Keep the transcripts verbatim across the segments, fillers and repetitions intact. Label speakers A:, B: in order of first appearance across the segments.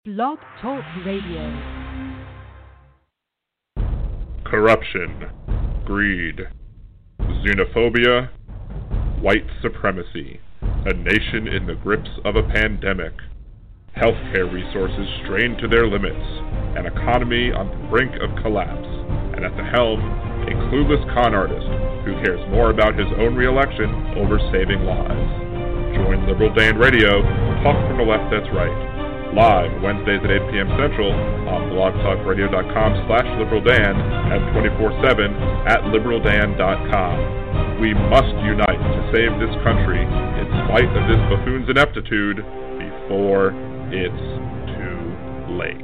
A: Blog Talk Radio.
B: Corruption, greed, xenophobia, white supremacy, a nation in the grips of a pandemic, healthcare resources strained to their limits, an economy on the brink of collapse, and at the helm, a clueless con artist who cares more about his own re-election over saving lives. Join Liberal Dan Radio, talk from the left that's right. Live Wednesdays at eight p.m. Central on blogtalkradio.com slash liberaldan and twenty-four seven at liberaldan dot com. We must unite to save this country in spite of this buffoon's ineptitude before it's too late.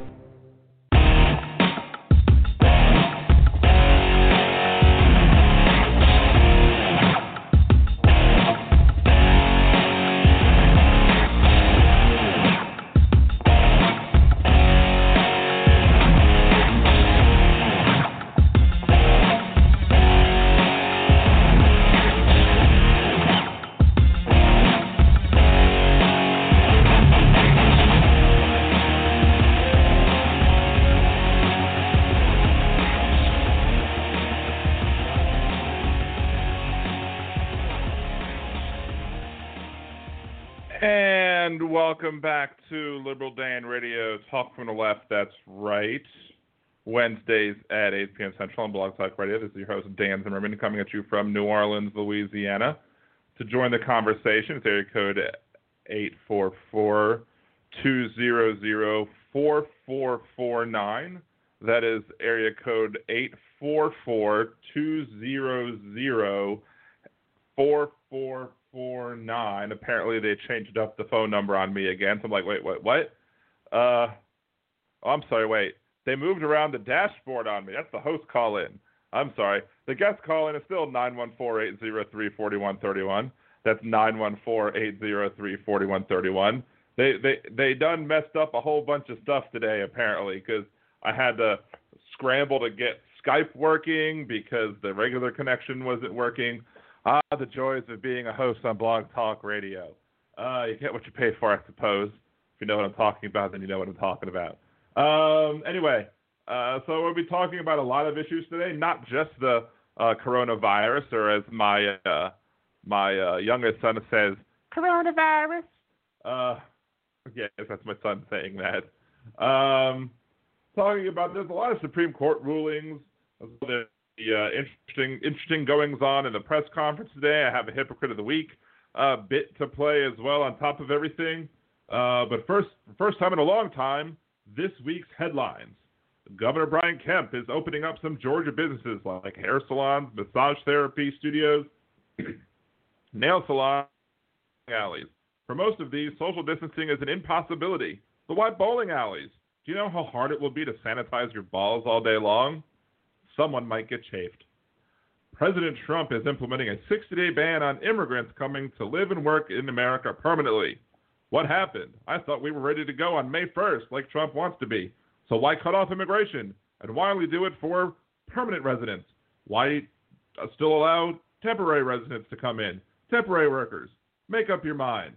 B: Welcome back to Liberal Dan Radio, Talk from the Left, that's right. Wednesdays at eight p.m. Central on Blog Talk Radio. This is your host, Dan Zimmerman, coming at you from New Orleans, Louisiana. To join the conversation, it's area code eight four four, two hundred, four four four nine. That is area code eight four four, two hundred, four four four nine. Apparently they changed up the phone number on me again. So I'm like, wait, what, what? Uh, oh, I'm sorry, wait. They moved around the dashboard on me. That's the host call in. I'm sorry. The guest call in is still nine one four, eight zero three, four one three one. That's nine one four, eight zero three, four one three one. They they they done messed up a whole bunch of stuff today apparently because I had to scramble to get Skype working because the regular connection wasn't working. Ah, the joys of being a host on Blog Talk Radio. Uh, you get what you pay for, I suppose. If you know what I'm talking about, then you know what I'm talking about. Um, anyway, uh, so we'll be talking about a lot of issues today, not just the uh, coronavirus, or as my uh, my uh, youngest son says, coronavirus. Uh, yes, that's my son saying that. Um, talking about, there's a lot of Supreme Court rulings. There's The uh, interesting, interesting goings on in the press conference today. I have a Hypocrite of the Week uh, bit to play as well on top of everything. Uh, but first, first time in a long time, this week's headlines. Governor Brian Kemp is opening up some Georgia businesses like hair salons, massage therapy studios, nail salons, alleys. For most of these, social distancing is an impossibility. But why bowling alleys? Do you know how hard it will be to sanitize your balls all day long? Someone might get chafed. President Trump is implementing a sixty-day ban on immigrants coming to live and work in America permanently. What happened? I thought we were ready to go on May first, like Trump wants to be. So why cut off immigration? And why only do it for permanent residents? Why still allow temporary residents to come in? Temporary workers. Make up your mind.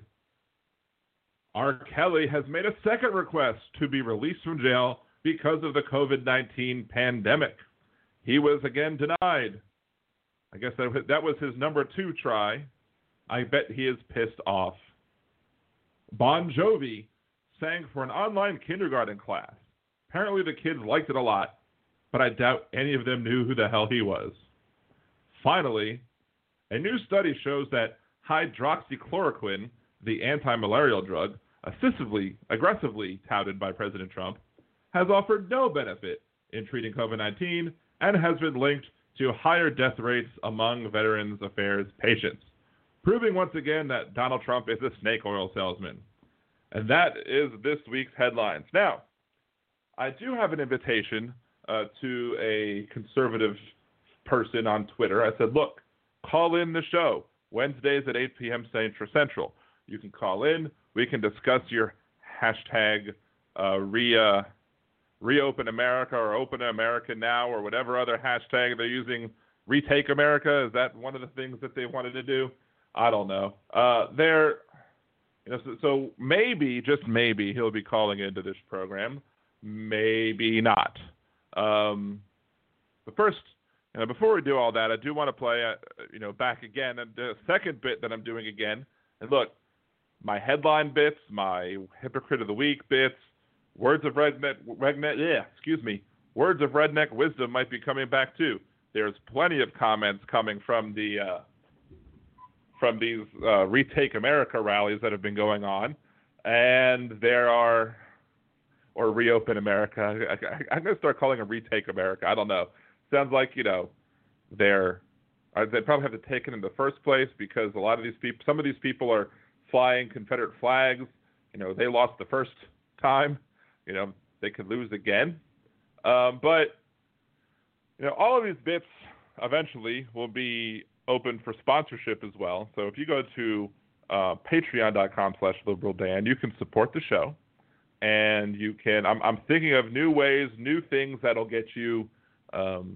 B: R. Kelly has made a second request to be released from jail because of the covid nineteen pandemic. He was again denied. I guess that, that was his number two try. I bet he is pissed off. Bon Jovi sang for an online kindergarten class. Apparently the kids liked it a lot, but I doubt any of them knew who the hell he was. Finally, a new study shows that hydroxychloroquine, the anti-malarial drug, aggressively, aggressively touted by President Trump, has offered no benefit in treating covid nineteen and has been linked to higher death rates among Veterans Affairs patients, proving once again that Donald Trump is a snake oil salesman. And that is this week's headlines. Now, I do have an invitation uh, to a conservative person on Twitter. I said, look, call in the show Wednesdays at eight p.m. Central. You can call in. We can discuss your hashtag uh, re, uh, Reopen America or Open America Now or whatever other hashtag they're using. Retake America, is that one of the things that they wanted to do? I don't know. Uh, they're You know, so, so maybe, just maybe, he'll be calling into this program. Maybe not. Um, but first, you know, before we do all that, I do want to play, uh, you know, back again, and the second bit that I'm doing again. And look, my headline bits, my hypocrite of the week bits, words of redneck, redneck, yeah, excuse me, words of redneck wisdom might be coming back too. There's plenty of comments coming from the uh, from these uh, Retake America rallies that have been going on, and there are, or Reopen America. I, I, I'm going to start calling it Retake America. I don't know. Sounds like, you know, they're uh, they probably have to take it in the first place because a lot of these people, some of these people are flying Confederate flags. You know, they lost the first time. You know, they could lose again. Um, but you know, all of these bits eventually will be open for sponsorship as well. So if you go to uh, patreon.com slash liberaldan, you can support the show. And you can, I'm, I'm thinking of new ways, new things that'll get you, um,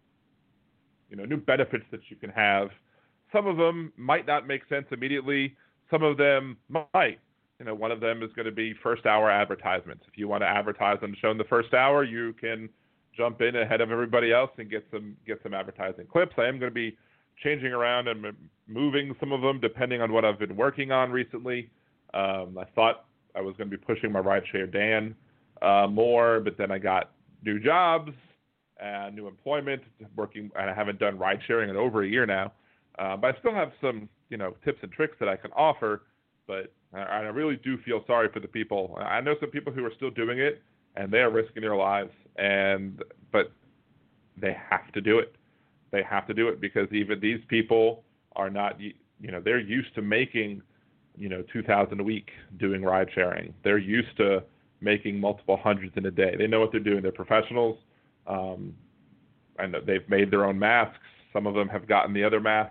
B: you know, new benefits that you can have. Some of them might not make sense immediately. Some of them might. You know, one of them is going to be first hour advertisements. If you want to advertise on the show in the first hour, you can jump in ahead of everybody else and get some get some advertising clips. I am going to be changing around and moving some of them depending on what I've been working on recently. Um, I thought I was going to be pushing my Rideshare Dan uh, more, but then I got new jobs and new employment, working, and I haven't done ride sharing in over a year now. Uh, but I still have some, you know, tips and tricks that I can offer. But I, I really do feel sorry for the people. I know some people who are still doing it, and they are risking their lives. And but they have to do it. They have to do it because even these people are not, you know, they're used to making, you know, two thousand a week doing ride sharing. They're used to making multiple hundreds in a day. They know what they're doing. They're professionals, um, and they've made their own masks. Some of them have gotten the other masks,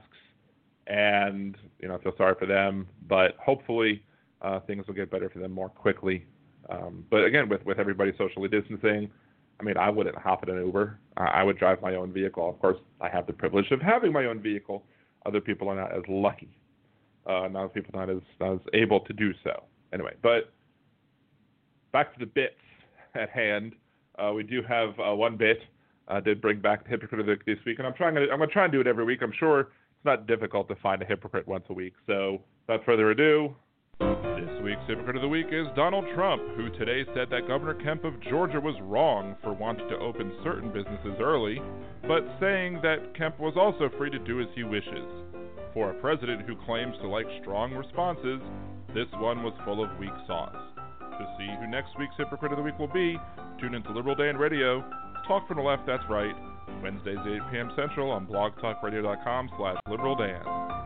B: and you know, I feel sorry for them. But hopefully, uh, things will get better for them more quickly. Um, but again, with with everybody socially distancing, I mean, I wouldn't hop in an Uber. I, I would drive my own vehicle. Of course, I have the privilege of having my own vehicle. Other people are not as lucky. Uh, not people not as, not as able to do so. Anyway, but back to the bits at hand. Uh, we do have uh, one bit. I uh, did bring back the hypocrite of the, this week, and I'm trying to I'm going to try and do it every week. I'm sure it's not difficult to find a hypocrite once a week. So, without further ado, this week's hypocrite of the week is Donald Trump, who today said that Governor Kemp of Georgia was wrong for wanting to open certain businesses early, but saying that Kemp was also free to do as he wishes. For a president who claims to like strong responses, this one was full of weak sauce. To see who next week's hypocrite of the week will be, tune into Liberal Dan Radio. Talk from the left, that's right. Wednesdays at eight p.m. Central on blogtalkradio.com slash liberaldan.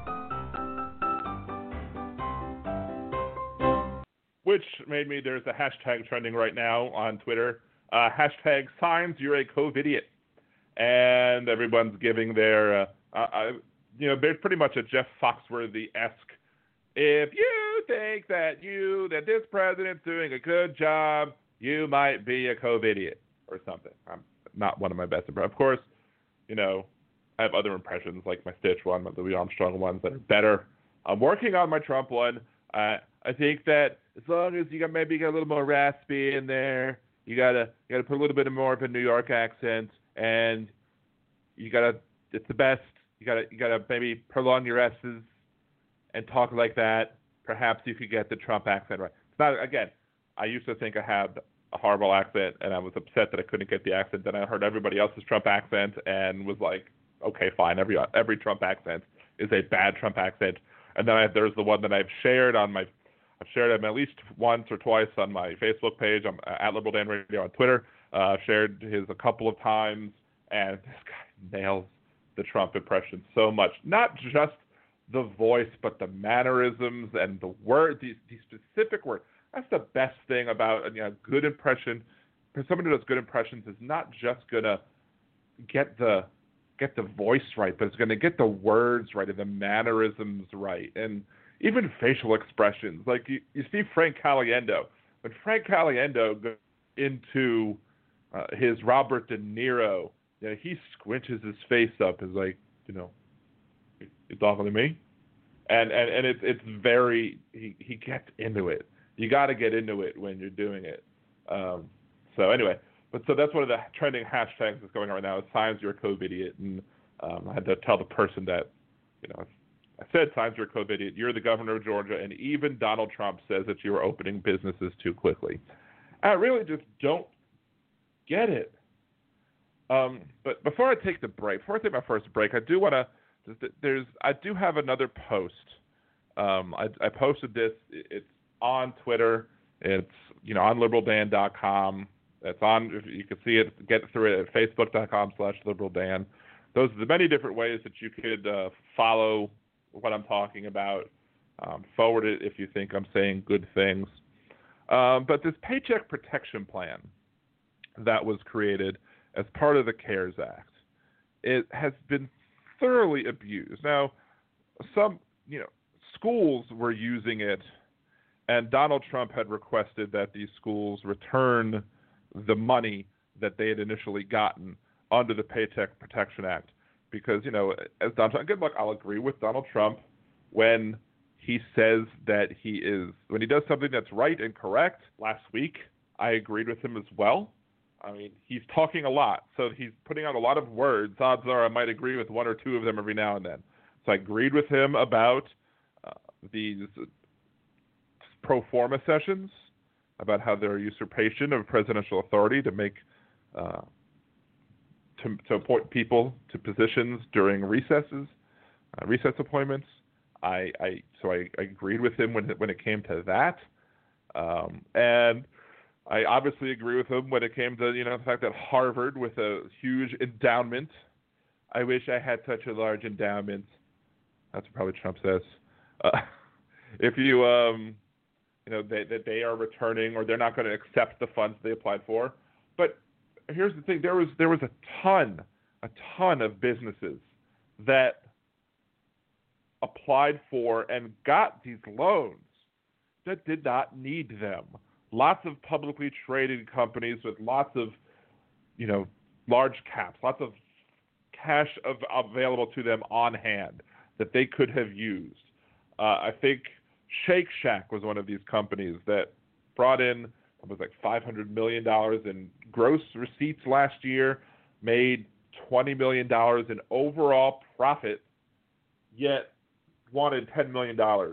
B: Which made me, there's a hashtag trending right now on Twitter. Uh, hashtag signs you're a COVIDiot. And everyone's giving their, uh, uh, you know, there's pretty much a Jeff Foxworthy-esque, if you think that you, that this president's doing a good job, you might be a COVIDiot or something. I'm not one of my best. Of course, you know, I have other impressions like my Stitch one, my Louis Armstrong ones that are better. I'm working on my Trump one. Uh, I think that as long as you got maybe get a little more raspy in there, you gotta you gotta put a little bit more of a New York accent, and you gotta it's the best. You gotta you gotta maybe prolong your S's and talk like that. Perhaps you could get the Trump accent right. It's not again. I used to think I had a horrible accent, and I was upset that I couldn't get the accent. Then I heard everybody else's Trump accent and was like, okay, fine. Every every Trump accent is a bad Trump accent. And then I, there's the one that I've shared on my, I've shared him at least once or twice on my Facebook page. I'm at Liberal Dan Radio on Twitter. Uh, I've shared his a couple of times, and this guy nails the Trump impression so much. Not just the voice, but the mannerisms and the word, these, these specific words. That's the best thing about you know, a good impression. For someone who does good impressions is not just gonna get the get the voice right, but it's gonna get the words right and the mannerisms right, and even facial expressions. Like you, you see Frank Caliendo. When Frank Caliendo goes into uh, his Robert De Niro, you know, he squinches his face up. Is like, you know, you talking to me? And and, and it's it's very he, he gets into it. You got to get into it when you're doing it. Um, so anyway, but so that's one of the trending hashtags that's going on right now. Is Signs You're a COVID Idiot, and um, I had to tell the person that, you know, I said Signs You're a COVID Idiot. You're the governor of Georgia, and even Donald Trump says that you are opening businesses too quickly. I really just don't get it. Um, but before I take the break, before I take my first break, I do want to. There's I do have another post. Um, I, I posted this. It's on Twitter. It's you know on liberal dan dot com. It's on. You can see it. Get through it at facebook dot com slash liberal dan. Those are the many different ways that you could uh, follow what I'm talking about. Um, forward it if you think I'm saying good things. Um, but this Paycheck Protection Plan that was created as part of the CARES Act, it has been thoroughly abused. Now, some, you know, schools were using it, and Donald Trump had requested that these schools return the money that they had initially gotten under the Paycheck Protection Act. Because, you know, as Donald Trump, good luck, I'll agree with Donald Trump when he says that he is, when he does something that's right and correct. Last week, I agreed with him as well. I mean, he's talking a lot, so he's putting out a lot of words. Odds are I might agree with one or two of them every now and then. So I agreed with him about uh, these pro forma sessions, about how they're a usurpation of presidential authority to make, uh, to, to appoint people to positions during recesses, uh, recess appointments. I, I so I, I agreed with him when when it came to that, um, and I obviously agree with him when it came to, you know, the fact that Harvard, with a huge endowment, I wish I had such a large endowment. That's what probably Trump says. Uh, if you, um, you know, that they, they are returning, or they're not going to accept the funds they applied for. But here's the thing: there was there was a ton, a ton of businesses that applied for and got these loans that did not need them. Lots of publicly traded companies with lots of, you know, large caps, lots of cash of, available to them on hand that they could have used. Uh, I think Shake Shack was one of these companies that brought in, it was like five hundred million dollars in gross receipts last year, made twenty million dollars in overall profit, yet wanted ten million dollars.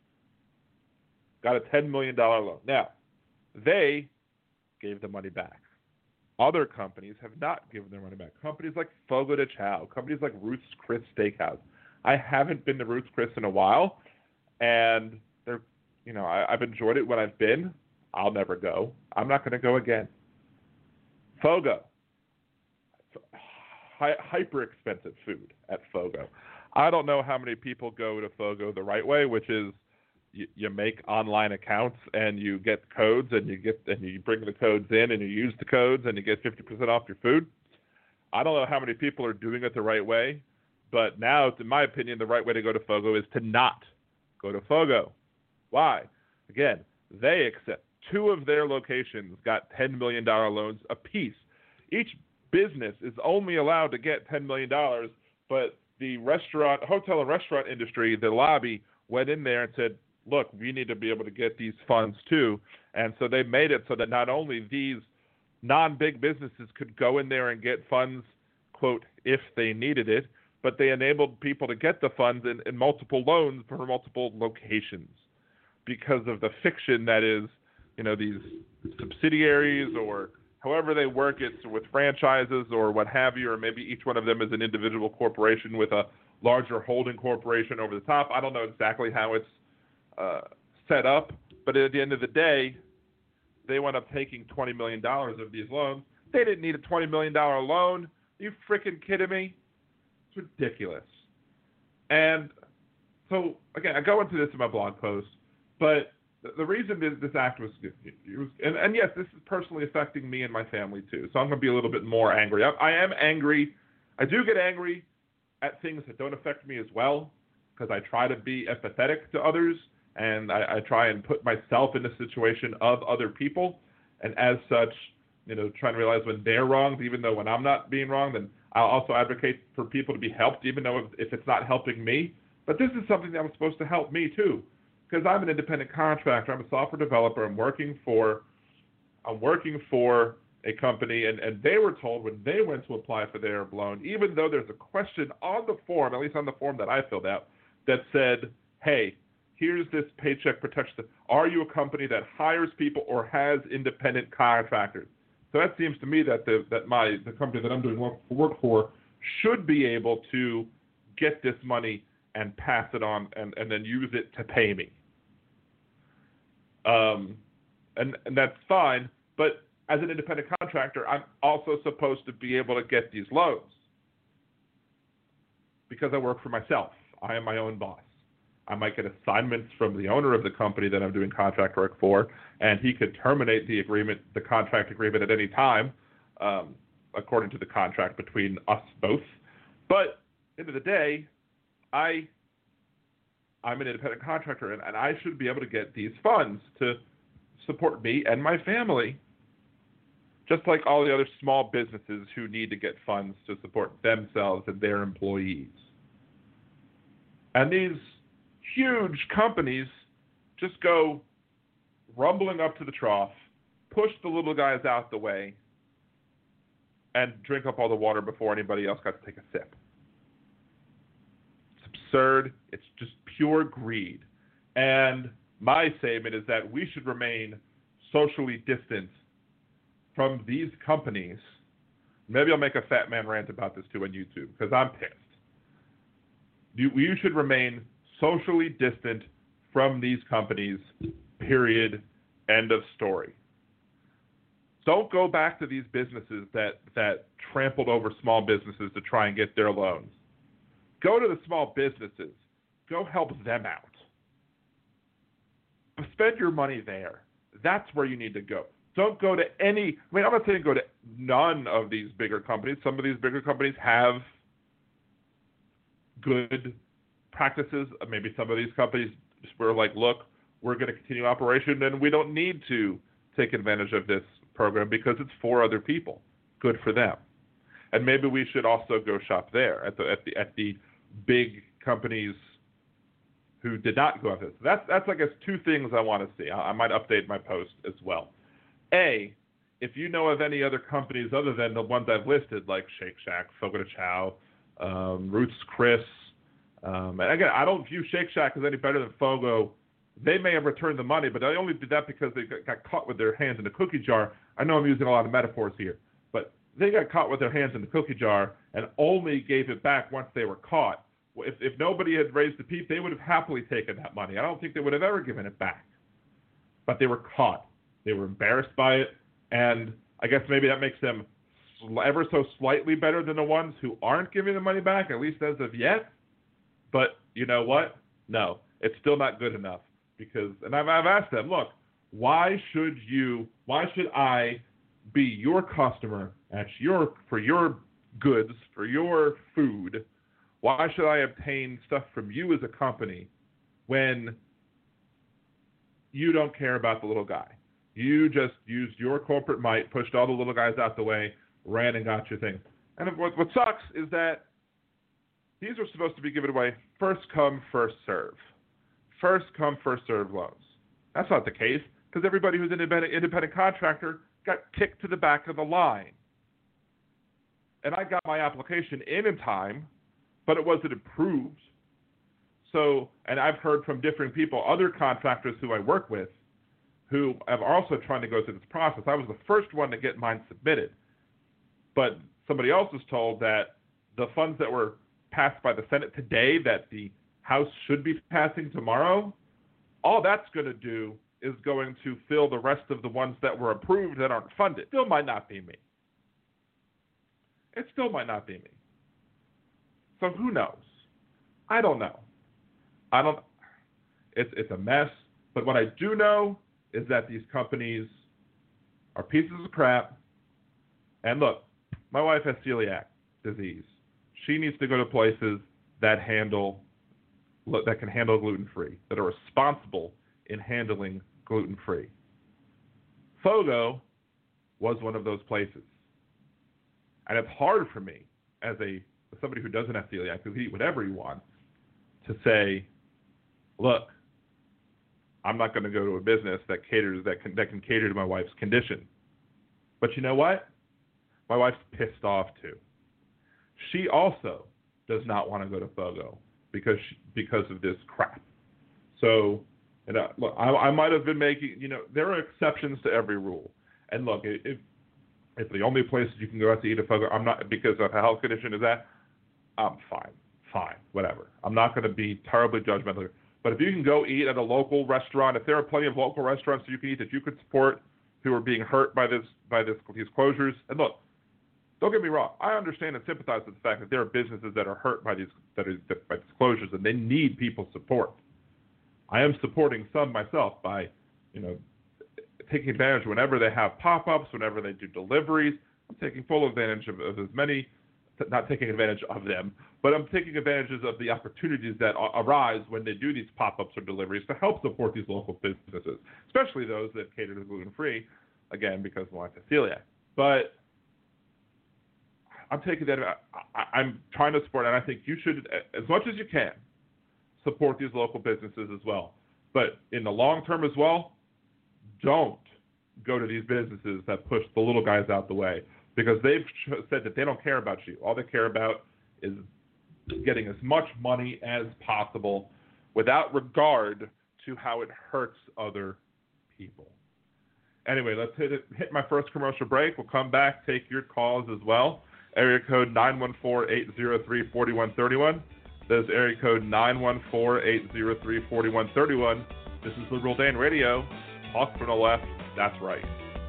B: Got a ten million dollars loan. Now, they gave the money back. Other companies have not given their money back. Companies like Fogo de Chao, companies like Ruth's Chris Steakhouse. I haven't been to Ruth's Chris in a while, and they're, you know, I, I've enjoyed it when I've been. I'll never go. I'm not going to go again. Fogo, Hi, hyper expensive food at Fogo. I don't know how many people go to Fogo the right way, which is You, you make online accounts and you get codes and you get and you bring the codes in and you use the codes and you get fifty percent off your food. I don't know how many people are doing it the right way, but now, in my opinion, the right way to go to Fogo is to not go to Fogo. Why? Again, they accept two of their locations got ten million dollars loans apiece. Each business is only allowed to get ten million dollars, but the restaurant, hotel and restaurant industry, the lobby, went in there and said, look, we need to be able to get these funds too. And so they made it so that not only these non-big businesses could go in there and get funds, quote, if they needed it, but they enabled people to get the funds in, in multiple loans for multiple locations because of the fiction that is, you know, these subsidiaries or however they work it with franchises or what have you, or maybe each one of them is an individual corporation with a larger holding corporation over the top. I don't know exactly how it's Uh, set up, but at the end of the day, they wound up taking twenty million dollars of these loans. They didn't need a twenty million dollars loan. Are you freaking kidding me? It's ridiculous. And so, again, I go into this in my blog post, but the, the reason this, this act was, was and, and yes, this is personally affecting me and my family too, so I'm going to be a little bit more angry. I, I am angry. I do get angry at things that don't affect me as well, because I try to be empathetic to others. And I, I try and put myself in the situation of other people. And as such, you know, trying to realize when they're wrong, even though when I'm not being wrong, then I'll also advocate for people to be helped, even though if, if it's not helping me. But this is something that was supposed to help me too, because I'm an independent contractor. I'm a software developer. I'm working for, I'm working for a company, and, and they were told when they went to apply for their loan, even though there's a question on the form, at least on the form that I filled out, that said, hey, here's this Paycheck Protection. Are you a company that hires people or has independent contractors? So that seems to me that the that my the company that I'm doing work, work for should be able to get this money and pass it on and, and then use it to pay me. Um, and, and that's fine, but as an independent contractor, I'm also supposed to be able to get these loans because I work for myself. I am my own boss. I might get assignments from the owner of the company that I'm doing contract work for, and he could terminate the agreement, the contract agreement at any time, um, according to the contract between us both. But at the end of the day, I, I'm an independent contractor, and, and I should be able to get these funds to support me and my family, just like all the other small businesses who need to get funds to support themselves and their employees. And these huge companies just go rumbling up to the trough, push the little guys out the way, and drink up all the water before anybody else got to take a sip. It's absurd. It's just pure greed. And my statement is that we should remain socially distant from these companies. Maybe I'll make a fat man rant about this too on YouTube because I'm pissed. You, you should remain socially distant from these companies, period, end of story. Don't go back to these businesses that, that trampled over small businesses to try and get their loans. Go to the small businesses. Go help them out. Spend your money there. That's where you need to go. Don't go to any, I mean, I'm not saying go to none of these bigger companies. Some of these bigger companies have good practices. Maybe some of these companies were like, look, we're going to continue operation and we don't need to take advantage of this program because it's for other people. Good for them. And maybe we should also go shop there at the at the at the big companies who did not go after this. That's that's I guess two things I want to see. I, I might update my post as well. A, if you know of any other companies other than the ones I've listed, like Shake Shack, Fogo de Chao, um, Ruth's Chris, um, and again, I don't view Shake Shack as any better than Fogo. They may have returned the money, but they only did that because they got caught with their hands in the cookie jar. I know I'm using a lot of metaphors here, but they got caught with their hands in the cookie jar and only gave it back once they were caught. If, if nobody had raised the peep, they would have happily taken that money. I don't think they would have ever given it back. But they were caught. They were embarrassed by it, and I guess maybe that makes them ever so slightly better than the ones who aren't giving the money back, at least as of yet. But you know what? No, it's still not good enough. Because, and I've, I've asked them, look, why should you, why should I be your customer at your, for your goods, for your food? Why should I obtain stuff from you as a company when you don't care about the little guy? You just used your corporate might, pushed all the little guys out the way, ran and got your thing. And what, what sucks is that these are supposed to be given away first come, first serve. First come, first serve loans. That's not the case because everybody who's an independent, independent contractor got kicked to the back of the line. And I got my application in in time, but it wasn't approved. So, and I've heard from different people, other contractors who I work with, who have also trying to go through this process. I was the first one to get mine submitted. But somebody else was told that the funds that were passed by the Senate today that the House should be passing tomorrow, all that's going to do is going to fill the rest of the ones that were approved that aren't funded. Still might not be me. It still might not be me. So who knows? I don't know. I don't. It's it's a mess. But what I do know is that these companies are pieces of crap. And look, my wife has celiac disease. She needs to go to places that handle that can handle gluten-free, that are responsible in handling gluten-free. Fogo was one of those places. And it's hard for me as a as somebody who doesn't have celiac, who can eat whatever he wants, to say, look, I'm not going to go to a business that caters that can that can cater to my wife's condition. But you know what? My wife's pissed off too. She also does not want to go to Fogo because she, because of this crap. So, and uh, look, I, I might have been making, you know, there are exceptions to every rule. And look, if if the only place you can go out to eat at Fogo, I'm not, because of a health condition is that, I'm fine, fine, whatever. I'm not going to be terribly judgmental. But if you can go eat at a local restaurant, if there are plenty of local restaurants that you can eat that you could support who are being hurt by this by this these closures, and look, don't get me wrong, I understand and sympathize with the fact that there are businesses that are hurt by these that are by these closures and they need people's support. I am supporting some myself by, you know, taking advantage whenever they have pop-ups, whenever they do deliveries. I'm taking full advantage of, of as many, not taking advantage of them, but I'm taking advantages of the opportunities that arise when they do these pop-ups or deliveries to help support these local businesses, especially those that cater to gluten-free, again, because of my celiac. But I'm taking that, I, I'm trying to support, and I think you should, as much as you can, support these local businesses as well. But in the long term as well, don't go to these businesses that push the little guys out the way, because they've said that they don't care about you. All they care about is getting as much money as possible without regard to how it hurts other people. Anyway, let's hit it, hit my first commercial break. We'll come back, take your calls as well. Area code nine one four, eight zero three, four one three one. That is area code nine one four, eight zero three, four one three one. This is Liberal Dan Radio. Talk from the left, that's right.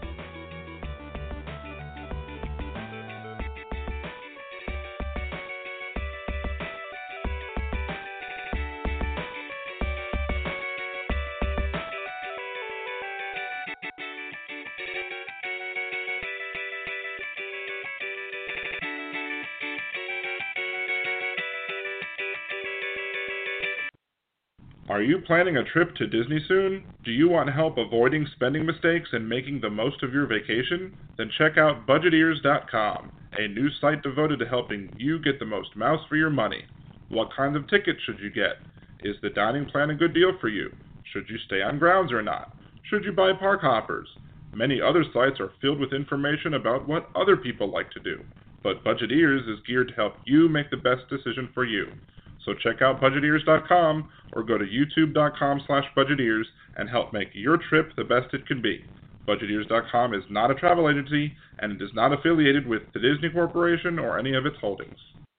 B: Are you planning a trip to Disney soon? Do you want help avoiding spending mistakes and making the most of your vacation? Then check out budget ears dot com, a new site devoted to helping you get the most mouse for your money. What kinds of tickets should you get? Is the dining plan a good deal for you? Should you stay on grounds or not? Should you buy park hoppers? Many other sites are filled with information about what other people like to do, but Budget Ears is geared to help you make the best decision for you. So check out budget ears dot com or go to youtube dot com slash budget ears and help make your trip the best it can be. budget ears dot com is not a travel agency, and it is not affiliated with the Disney Corporation or any of its holdings.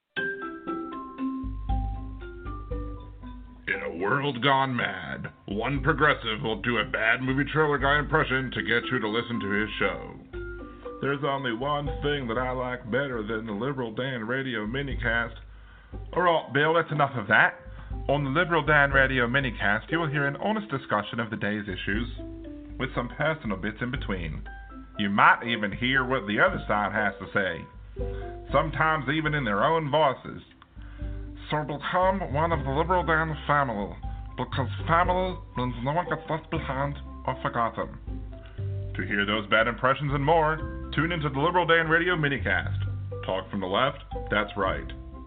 B: In a world gone mad, one progressive will do a bad movie trailer guy impression to get you to listen to his show. There's only one thing that I like better than the Liberal Dan Radio minicast. Alright, Bill, that's enough of that. On the Liberal Dan Radio minicast, you will hear an honest discussion of the day's issues, with some personal bits in between. You might even hear what the other side has to say, sometimes even in their own voices. So become one of the Liberal Dan family, because family means no one gets left behind or forgotten. To hear those bad impressions and more, tune into the Liberal Dan Radio minicast. Talk from the left, that's right.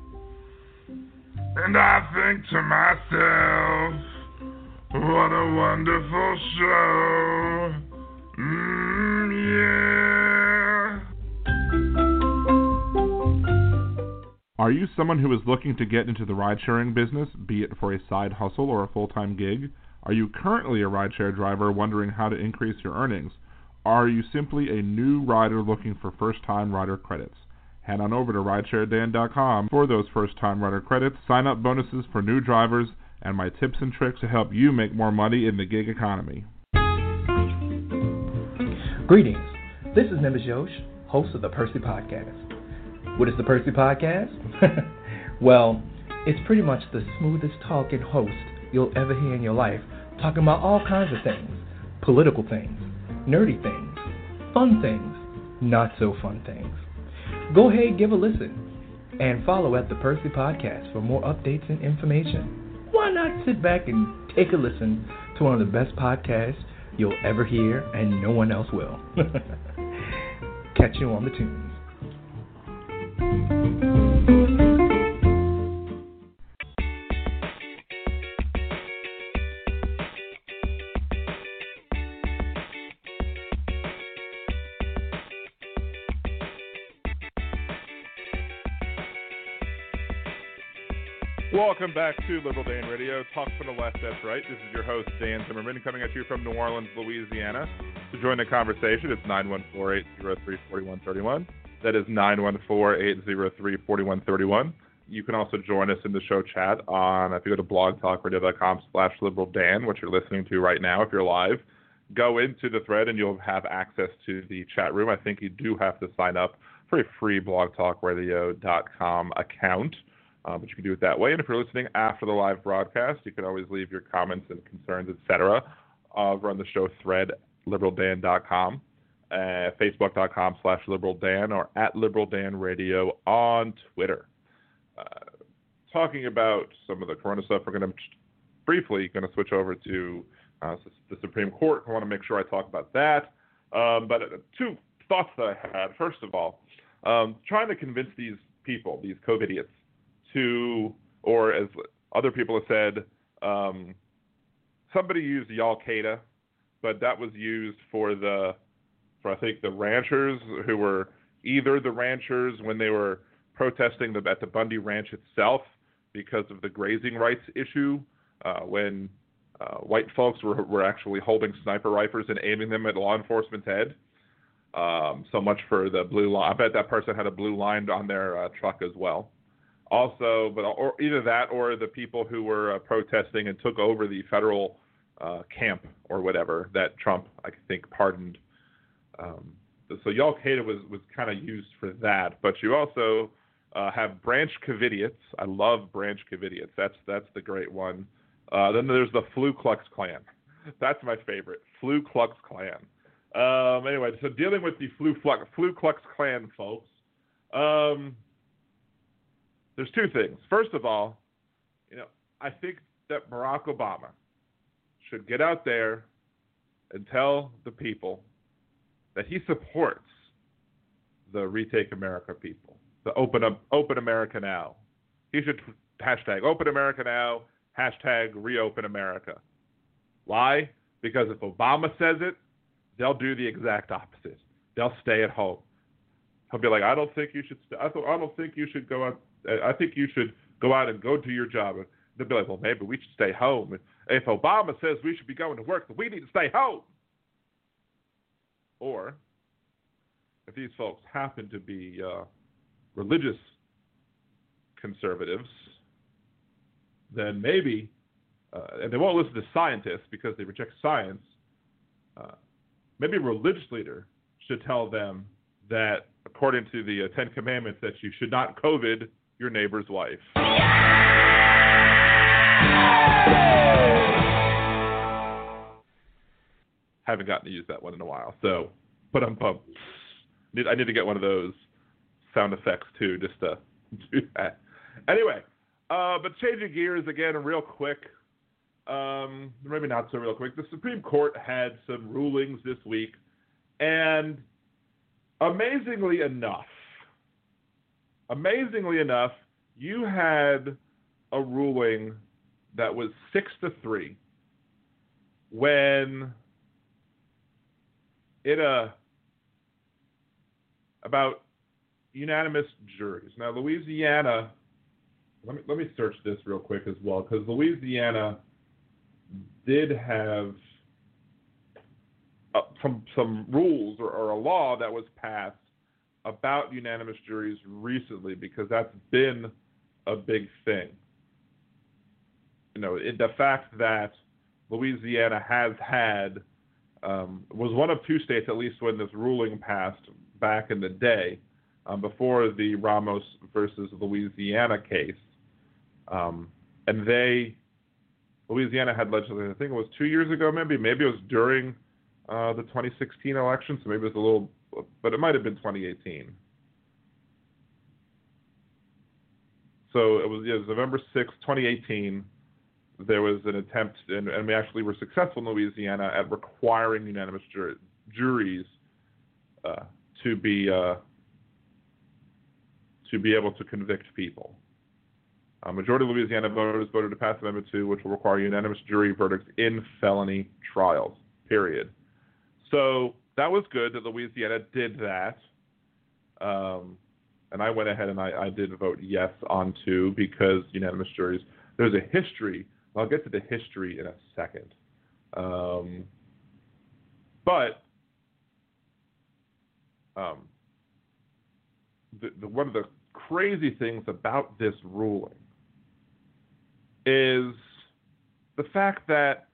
B: And I think to myself, what a wonderful show. Mm, yeah. Are you someone who is looking to get into the ride-sharing business, be it for a side hustle or a full-time gig? Are you currently a rideshare driver wondering how to increase your earnings? Are you simply a new rider looking for first-time rider credits? Head on over to rideshare dan dot com for those first-time rider credits, sign-up bonuses for new drivers, and my tips and tricks to help you make more money in the gig economy.
C: Greetings. This is Nimbus Yosh, host of the Percy Podcast. What is the Percy Podcast? Well, it's pretty much the smoothest talking host you'll ever hear in your life, talking about all kinds of things. Political things, nerdy things, fun things, not so fun things. Go ahead, give a listen, and follow at the Percy Podcast for more updates and information. Why not sit back and take a listen to one of the best podcasts you'll ever hear, and no one else will. Catch you on the tunes.
B: Welcome back to Liberal Dan Radio, Talk from the Left, that's right. This is your host, Dan Zimmerman, coming at you from New Orleans, Louisiana. To join the conversation, it's nine one four, eight zero three, four one three one. That is nine one four, eight zero three, four one three one. You can also join us in the show chat on, if you go to blogtalkradio.com slash liberaldan, which you're listening to right now, if you're live, go into the thread and you'll have access to the chat room. I think you do have to sign up for a free blog talk radio dot com account. Uh, but you can do it that way. And if you're listening after the live broadcast, you can always leave your comments and concerns, et cetera, over on the show thread, liberal dan dot com, uh, facebook dot com slash liberaldan, or at liberaldanradio on Twitter. Uh, talking about some of the corona stuff, we're going to briefly going to switch over to uh, the Supreme Court. I want to make sure I talk about that. Um, but uh, two thoughts that I had. First of all, um, trying to convince these people, these COVID-idiots, to, or as other people have said, um, somebody used Al-Qaeda, but that was used for the, for I think the ranchers who were either the ranchers when they were protesting the, at the Bundy Ranch itself because of the grazing rights issue, uh, when uh, white folks were, were actually holding sniper rifles and aiming them at law enforcement's head. Um, so much for the blue line. I bet that person had a blue line on their uh, truck as well. Also, but or either that or the people who were uh, protesting and took over the federal uh, camp or whatever that Trump, I think, pardoned. Um, so Al-Qaeda was, was kind of used for that. But you also uh, have Branch Covidians. I love Branch Covidians. That's that's the great one. Uh, then there's the Ku Klux Klan. That's my favorite, Ku Klux Klan. Um, anyway, so dealing with the Ku Klux Klan folks. Um, There's two things. First of all, you know, I think that Barack Obama should get out there and tell the people that he supports the Retake America people, the Open up, Open America Now. He should hashtag Open America Now, hashtag Reopen America. Why? Because if Obama says it, they'll do the exact opposite. They'll stay at home. He'll be like, I don't think you should. St- I, th- I don't think you should go out. I think you should go out and go do your job. And they'll be like, well, maybe we should stay home. If Obama says we should be going to work, then we need to stay home. Or if these folks happen to be uh, religious conservatives, then maybe, uh, and they won't listen to scientists because they reject science, uh, maybe a religious leader should tell them that, according to the uh, Ten Commandments, that you should not COVID your neighbor's wife. Haven't gotten to use that one in a while, so but I'm pumped. I need to get one of those sound effects too, just to do that. Anyway, uh, but changing gears again, real quick. Um, maybe not so real quick. The Supreme Court had some rulings this week, and amazingly enough, amazingly enough, you had a ruling that was six to three when it uh about unanimous juries. Now, Louisiana. Let me let me search this real quick as well, because Louisiana did have uh, some some rules or, or a law that was passed about unanimous juries recently, because that's been a big thing. You know, it, the fact that Louisiana has had um, was one of two states, at least when this ruling passed back in the day, um, before the Ramos versus Louisiana case, um, and they Louisiana had legislation. I think it was two years ago, maybe maybe it was during uh, the twenty sixteen election, so maybe it was a little, but it might have been twenty eighteen. So it was, yeah, it was November sixth, twenty eighteen. There was an attempt, and, and we actually were successful in Louisiana at requiring unanimous jur- juries uh, to be uh, to be able to convict people. A majority of Louisiana voters voted to pass Amendment two, which will require unanimous jury verdicts in felony trials, period. So that was good that Louisiana did that. Um, and I went ahead and I, I did vote yes on two because unanimous juries, there's a history. I'll get to the history in a second. Um, but um, the, the, one of the crazy things about this ruling is the fact that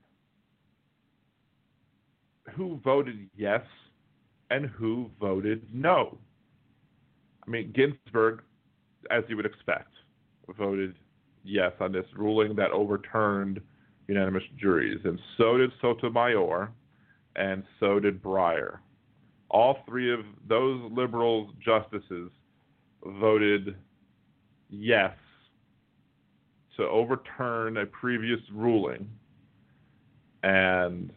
B: who voted yes and who voted no. I mean, Ginsburg, as you would expect, voted yes on this ruling that overturned unanimous juries, and so did Sotomayor, and so did Breyer. All three of those liberal justices voted yes to overturn a previous ruling, and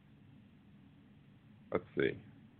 B: let's see,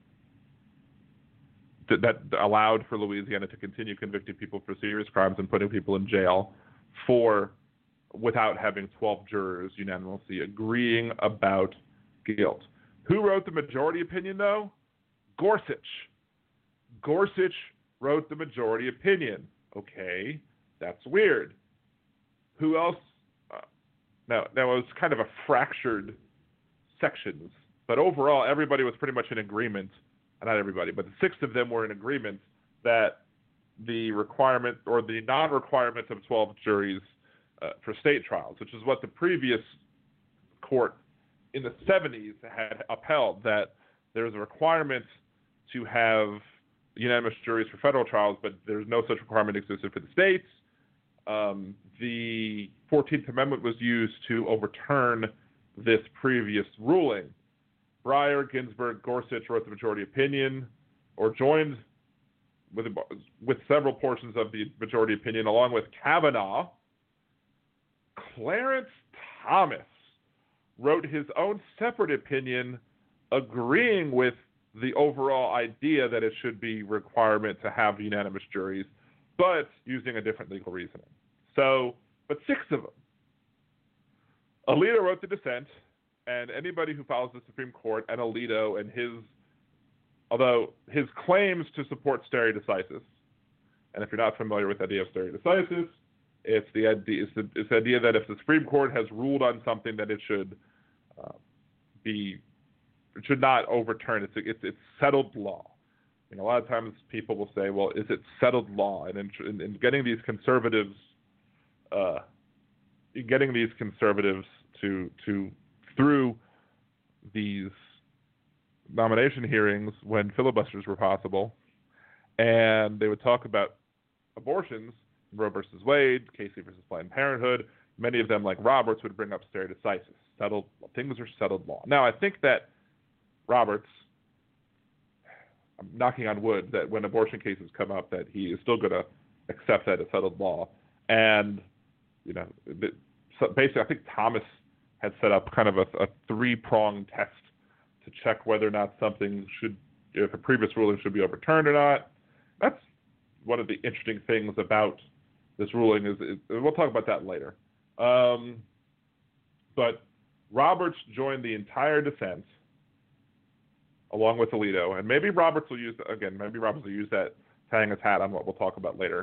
B: that, that allowed for Louisiana to continue convicting people for serious crimes and putting people in jail for without having twelve jurors unanimously agreeing about guilt. Who wrote the majority opinion, though? Gorsuch. Gorsuch wrote the majority opinion. Okay, that's weird. Who else? Uh, now, now, it was kind of a fractured sections, but overall, everybody was pretty much in agreement. Not everybody, but the six of them were in agreement that the requirement or the non-requirement of twelve juries uh, for state trials, which is what the previous court in the seventies had upheld, that there's a requirement to have unanimous juries for federal trials, but there's no such requirement existed for the states. Um, the fourteenth Amendment was used to overturn this previous ruling. Breyer, Ginsburg, Gorsuch wrote the majority opinion, or joined with, with several portions of the majority opinion, along with Kavanaugh. Clarence Thomas wrote his own separate opinion agreeing with the overall idea that it should be requirement to have unanimous juries, but using a different legal reasoning. So, but six of them. Alito wrote the dissent, and anybody who follows the Supreme Court and Alito and his, although his claims to support stare decisis, and if you're not familiar with the idea of stare decisis, it's the idea, it's the, it's the idea that if the Supreme Court has ruled on something, that it should uh, be, it should not overturn. It's, it's it's settled law. I mean, a lot of times people will say, well, is it settled law? And in, in, in getting these conservatives, uh, getting these conservatives to to through these nomination hearings when filibusters were possible, and they would talk about abortions, Roe versus Wade, Casey versus Planned Parenthood. Many of them, like Roberts, would bring up stare decisis. Settled things are settled law. Now, I think that Roberts, I'm knocking on wood, that when abortion cases come up, that he is still going to accept that as settled law. And, you know, so basically, I think Thomas had set up kind of a, a three-pronged test to check whether or not something should, if a previous ruling should be overturned or not. That's one of the interesting things about this ruling is, is we'll talk about that later. Um, but Roberts joined the entire dissent along with Alito, and maybe Roberts will use, again, maybe Roberts will use that to hang his hat on what we'll talk about later.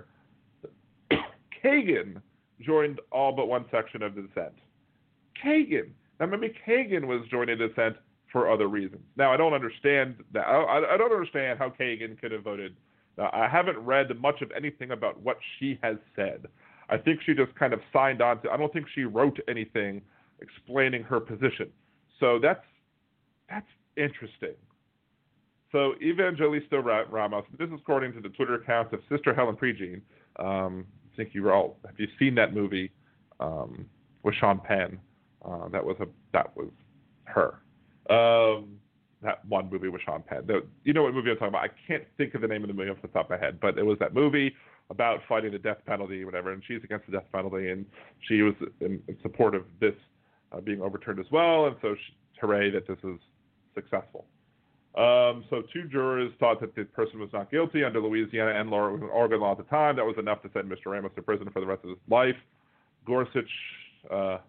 B: Kagan joined all but one section of the dissent. Kagan. Now, maybe Kagan was joining the dissent for other reasons. Now, I don't understand that. I, I don't understand how Kagan could have voted. Now, I haven't read much of anything about what she has said. I think she just kind of signed on to. I don't think she wrote anything explaining her position. So that's that's interesting. So Evangelista Ramos. This is according to the Twitter account of Sister Helen Prejean. Um, I think you all have you seen that movie um, with Sean Penn? Uh, that was a that was her. Um, that one movie with Sean Penn. The, you know what movie I'm talking about? I can't think of the name of the movie off the top of my head, but it was that movie about fighting the death penalty, whatever. And she's against the death penalty, and she was in, in support of this uh, being overturned as well. And so, she, hooray that this is successful. Um, so two jurors thought that the person was not guilty under Louisiana and Oregon law at the time. That was enough to send Mister Ramos to prison for the rest of his life. Gorsuch, uh,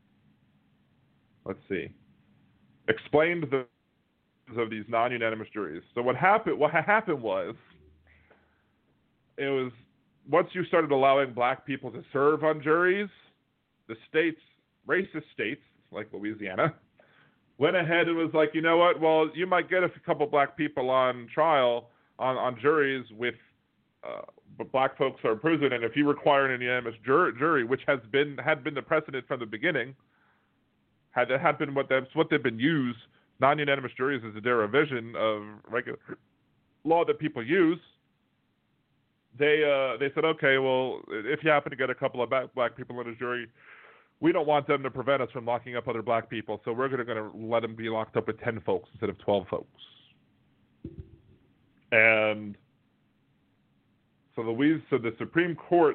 B: let's see, explained the of these non-unanimous juries. So what happened? What happened was it was once you started allowing black people to serve on juries, the states, racist states like Louisiana, went ahead and was like, you know what? Well, you might get a couple black people on trial on, on juries with, uh, but black folks are in prison, and if you require an unanimous jur- jury, which has been had been the precedent from the beginning, had had been what that's what they've been used. Non-unanimous juries is a derivation of regular law that people use. They uh, they said, okay, well, if you happen to get a couple of black, black people in a jury, we don't want them to prevent us from locking up other black people, so we're going to let them be locked up with ten folks instead of twelve folks. And so Louise, so the Supreme Court,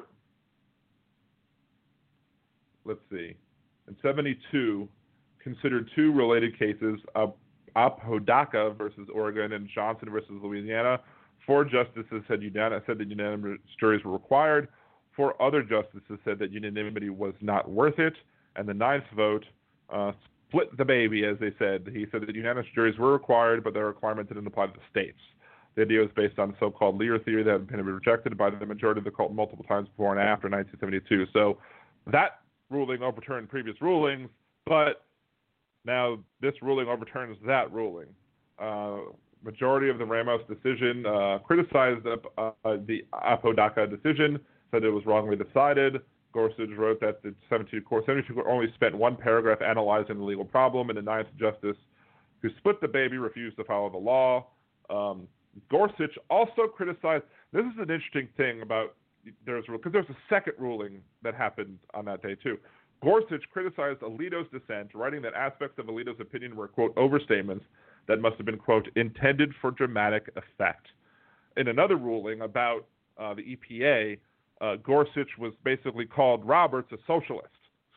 B: let's see, in seventy-two, considered two related cases, uh, Apodaca versus Oregon and Johnson versus Louisiana. Four justices said, unanim- said that unanimous juries were required. Four other justices said that unanimity was not worth it. And the ninth vote uh, split the baby, as they said. He said that unanimous juries were required, but their requirement didn't apply to the states. The idea was based on so-called Lear theory that had been rejected by the majority of the court multiple times before and after nineteen seventy-two. So that ruling overturned previous rulings, but now this ruling overturns that ruling. Uh, majority of the Ramos decision uh, criticized the, uh, the Apodaca decision, said it was wrongly decided. Gorsuch wrote that the seventy-two court, seventy-two court only spent one paragraph analyzing the legal problem, and the ninth justice, who split the baby, refused to follow the law. Um, Gorsuch also criticized, this is an interesting thing about, there's because there's a second ruling that happened on that day too. Gorsuch criticized Alito's dissent, writing that aspects of Alito's opinion were, quote, overstatements that must have been, quote, intended for dramatic effect. In another ruling about uh, the E P A, uh, Gorsuch was basically called Roberts a socialist.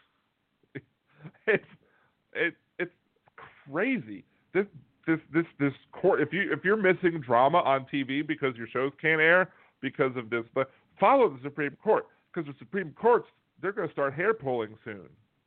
B: it's it, it's crazy. This this this this court. If you if you're missing drama on T V because your shows can't air because of this, but follow the Supreme Court, because the Supreme Court's they're going to start hair pulling soon.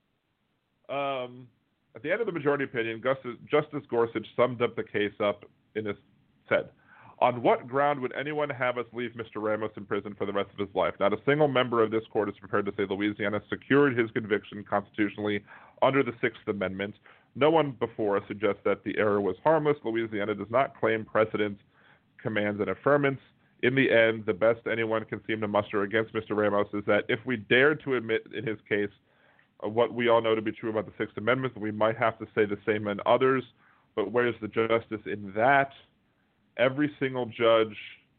B: Um, at the end of the majority opinion, Justice, Justice Gorsuch summed up the case up in this, said, on what ground would anyone have us leave Mister Ramos in prison for the rest of his life? Not a single member of this court is prepared to say Louisiana secured his conviction constitutionally under the Sixth Amendment. No one before us suggests that the error was harmless. Louisiana does not claim precedent, commands, and affirmance. In the end, the best anyone can seem to muster against Mister Ramos is that if we dared to admit in his case uh, what we all know to be true about the Sixth Amendment, we might have to say the same in others. But where's the justice in that? Every single judge,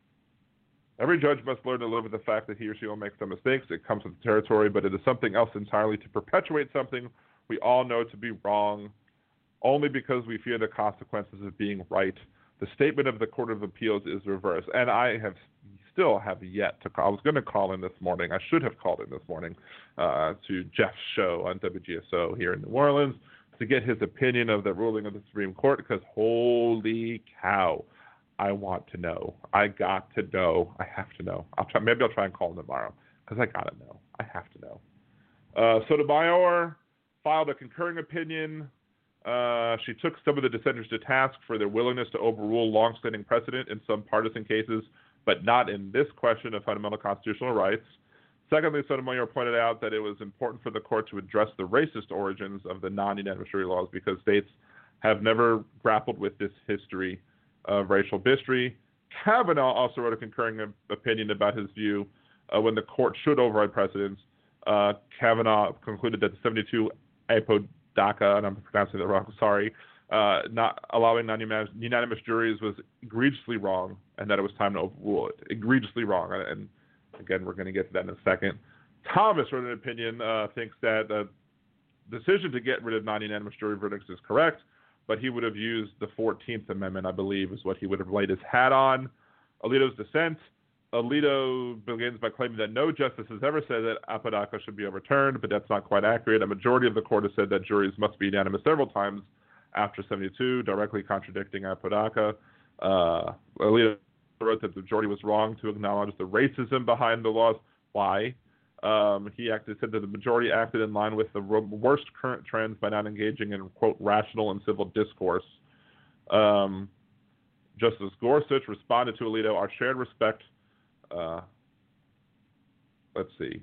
B: every judge must learn to live with the fact that he or she will make some mistakes. It comes with the territory, but it is something else entirely to perpetuate something we all know to be wrong, only because we fear the consequences of being right. The statement of the Court of Appeals is reversed, and I have still have yet to call. I was going to call in this morning. I should have called in this morning uh, to Jeff's show on W G S O here in New Orleans to get his opinion of the ruling of the Supreme Court, because holy cow, I want to know. I got to know. I have to know. I'll try. Maybe I'll try and call him tomorrow, because I got to know. I have to know. Uh, Sotomayor filed a concurring opinion. Uh, she took some of the dissenters to task for their willingness to overrule long-standing precedent in some partisan cases, but not in this question of fundamental constitutional rights. Secondly, Sotomayor pointed out that it was important for the court to address the racist origins of the non-unanimous jury laws because states have never grappled with this history of racial bigotry. Kavanaugh also wrote a concurring opinion about his view uh, when the court should override precedents. Uh, Kavanaugh concluded that the seventy-two Apodaca, and I'm pronouncing it wrong, sorry, uh, not allowing non-unanimous juries was egregiously wrong, and that it was time to overrule it. Egregiously wrong, and again, we're going to get to that in a second. Thomas wrote an opinion, uh, thinks that the decision to get rid of non-unanimous jury verdicts is correct, but he would have used the fourteenth Amendment, I believe, is what he would have laid his hat on. Alito's dissent. Alito begins by claiming that no justice has ever said that Apodaca should be overturned, but that's not quite accurate. A majority of the court has said that juries must be unanimous several times after seventy-two, directly contradicting Apodaca. Uh, Alito wrote that the majority was wrong to acknowledge the racism behind the laws. Why? Um, he acted, said that the majority acted in line with the worst current trends by not engaging in, quote, rational and civil discourse. Um, Justice Gorsuch responded to Alito, our shared respect Uh, let's see.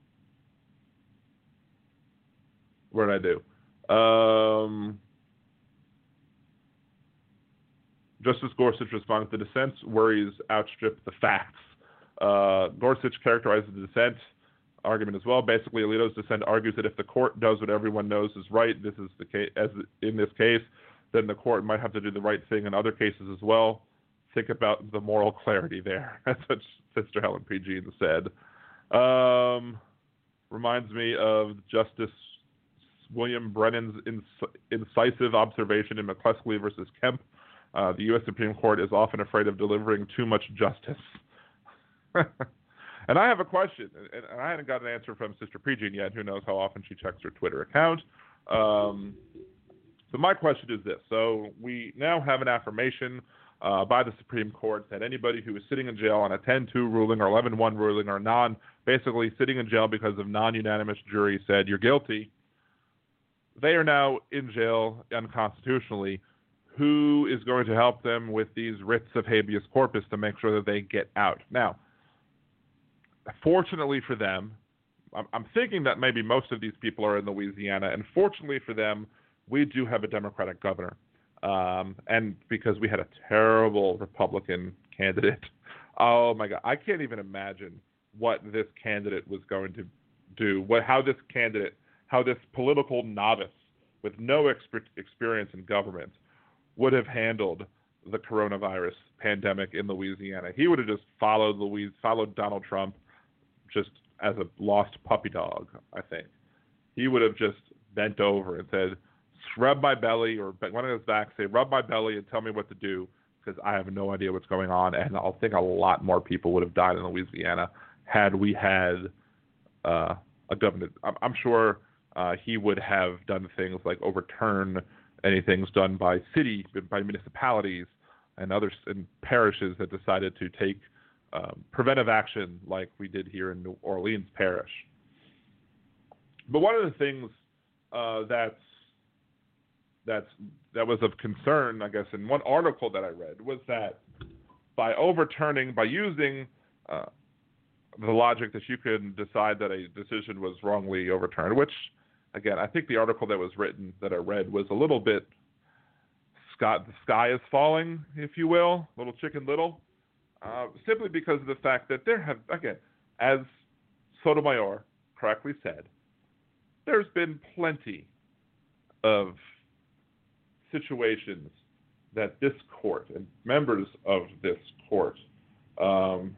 B: What did I do? Um, Justice Gorsuch responded, the dissent's worries outstrip the facts. Uh, Gorsuch characterizes the dissent argument as well. Basically, Alito's dissent argues that if the court does what everyone knows is right, this is the case, as in this case, then the court might have to do the right thing in other cases as well. Think about the moral clarity there. That's what Sister Helen P. Jean said. Um, reminds me of Justice William Brennan's inc- incisive observation in McCluskey versus Kemp. Uh, the U S Supreme Court is often afraid of delivering too much justice. And I have a question, and I haven't got an answer from Sister P. Jean yet. Who knows how often she checks her Twitter account. Um, so my question is this. So we now have an affirmation uh, by the Supreme Court that anybody who is sitting in jail on a ten two ruling or eleven one ruling or non, basically sitting in jail because of non-unanimous jury said you're guilty, they are now in jail unconstitutionally. Who is going to help them with these writs of habeas corpus to make sure that they get out? Now, fortunately for them, I'm thinking that maybe most of these people are in Louisiana, and fortunately for them, we do have a Democratic governor. Um, and because we had a terrible Republican candidate. Oh, my God. I can't even imagine what this candidate was going to do, what, how this candidate, how this political novice with no expert experience in government would have handled the coronavirus pandemic in Louisiana. He would have just followed Louise, followed Donald Trump just as a lost puppy dog, I think. He would have just bent over and said, rub my belly, or one of his back, say, rub my belly and tell me what to do, because I have no idea what's going on. And I think a lot more people would have died in Louisiana had we had uh, a government. I'm, I'm sure uh, he would have done things like overturn anything done by city, by municipalities and others and parishes that decided to take um, preventive action like we did here in New Orleans Parish. But one of the things uh, that's that's that was of concern, I guess, in one article that I read was that by overturning, by using uh, the logic that you could decide that a decision was wrongly overturned, which, again, I think the article that was written, that I read, was a little bit, Scott, the sky is falling, if you will, little chicken little, uh, simply because of the fact that there have, again, as Sotomayor correctly said, there's been plenty of situations that this court and members of this court um,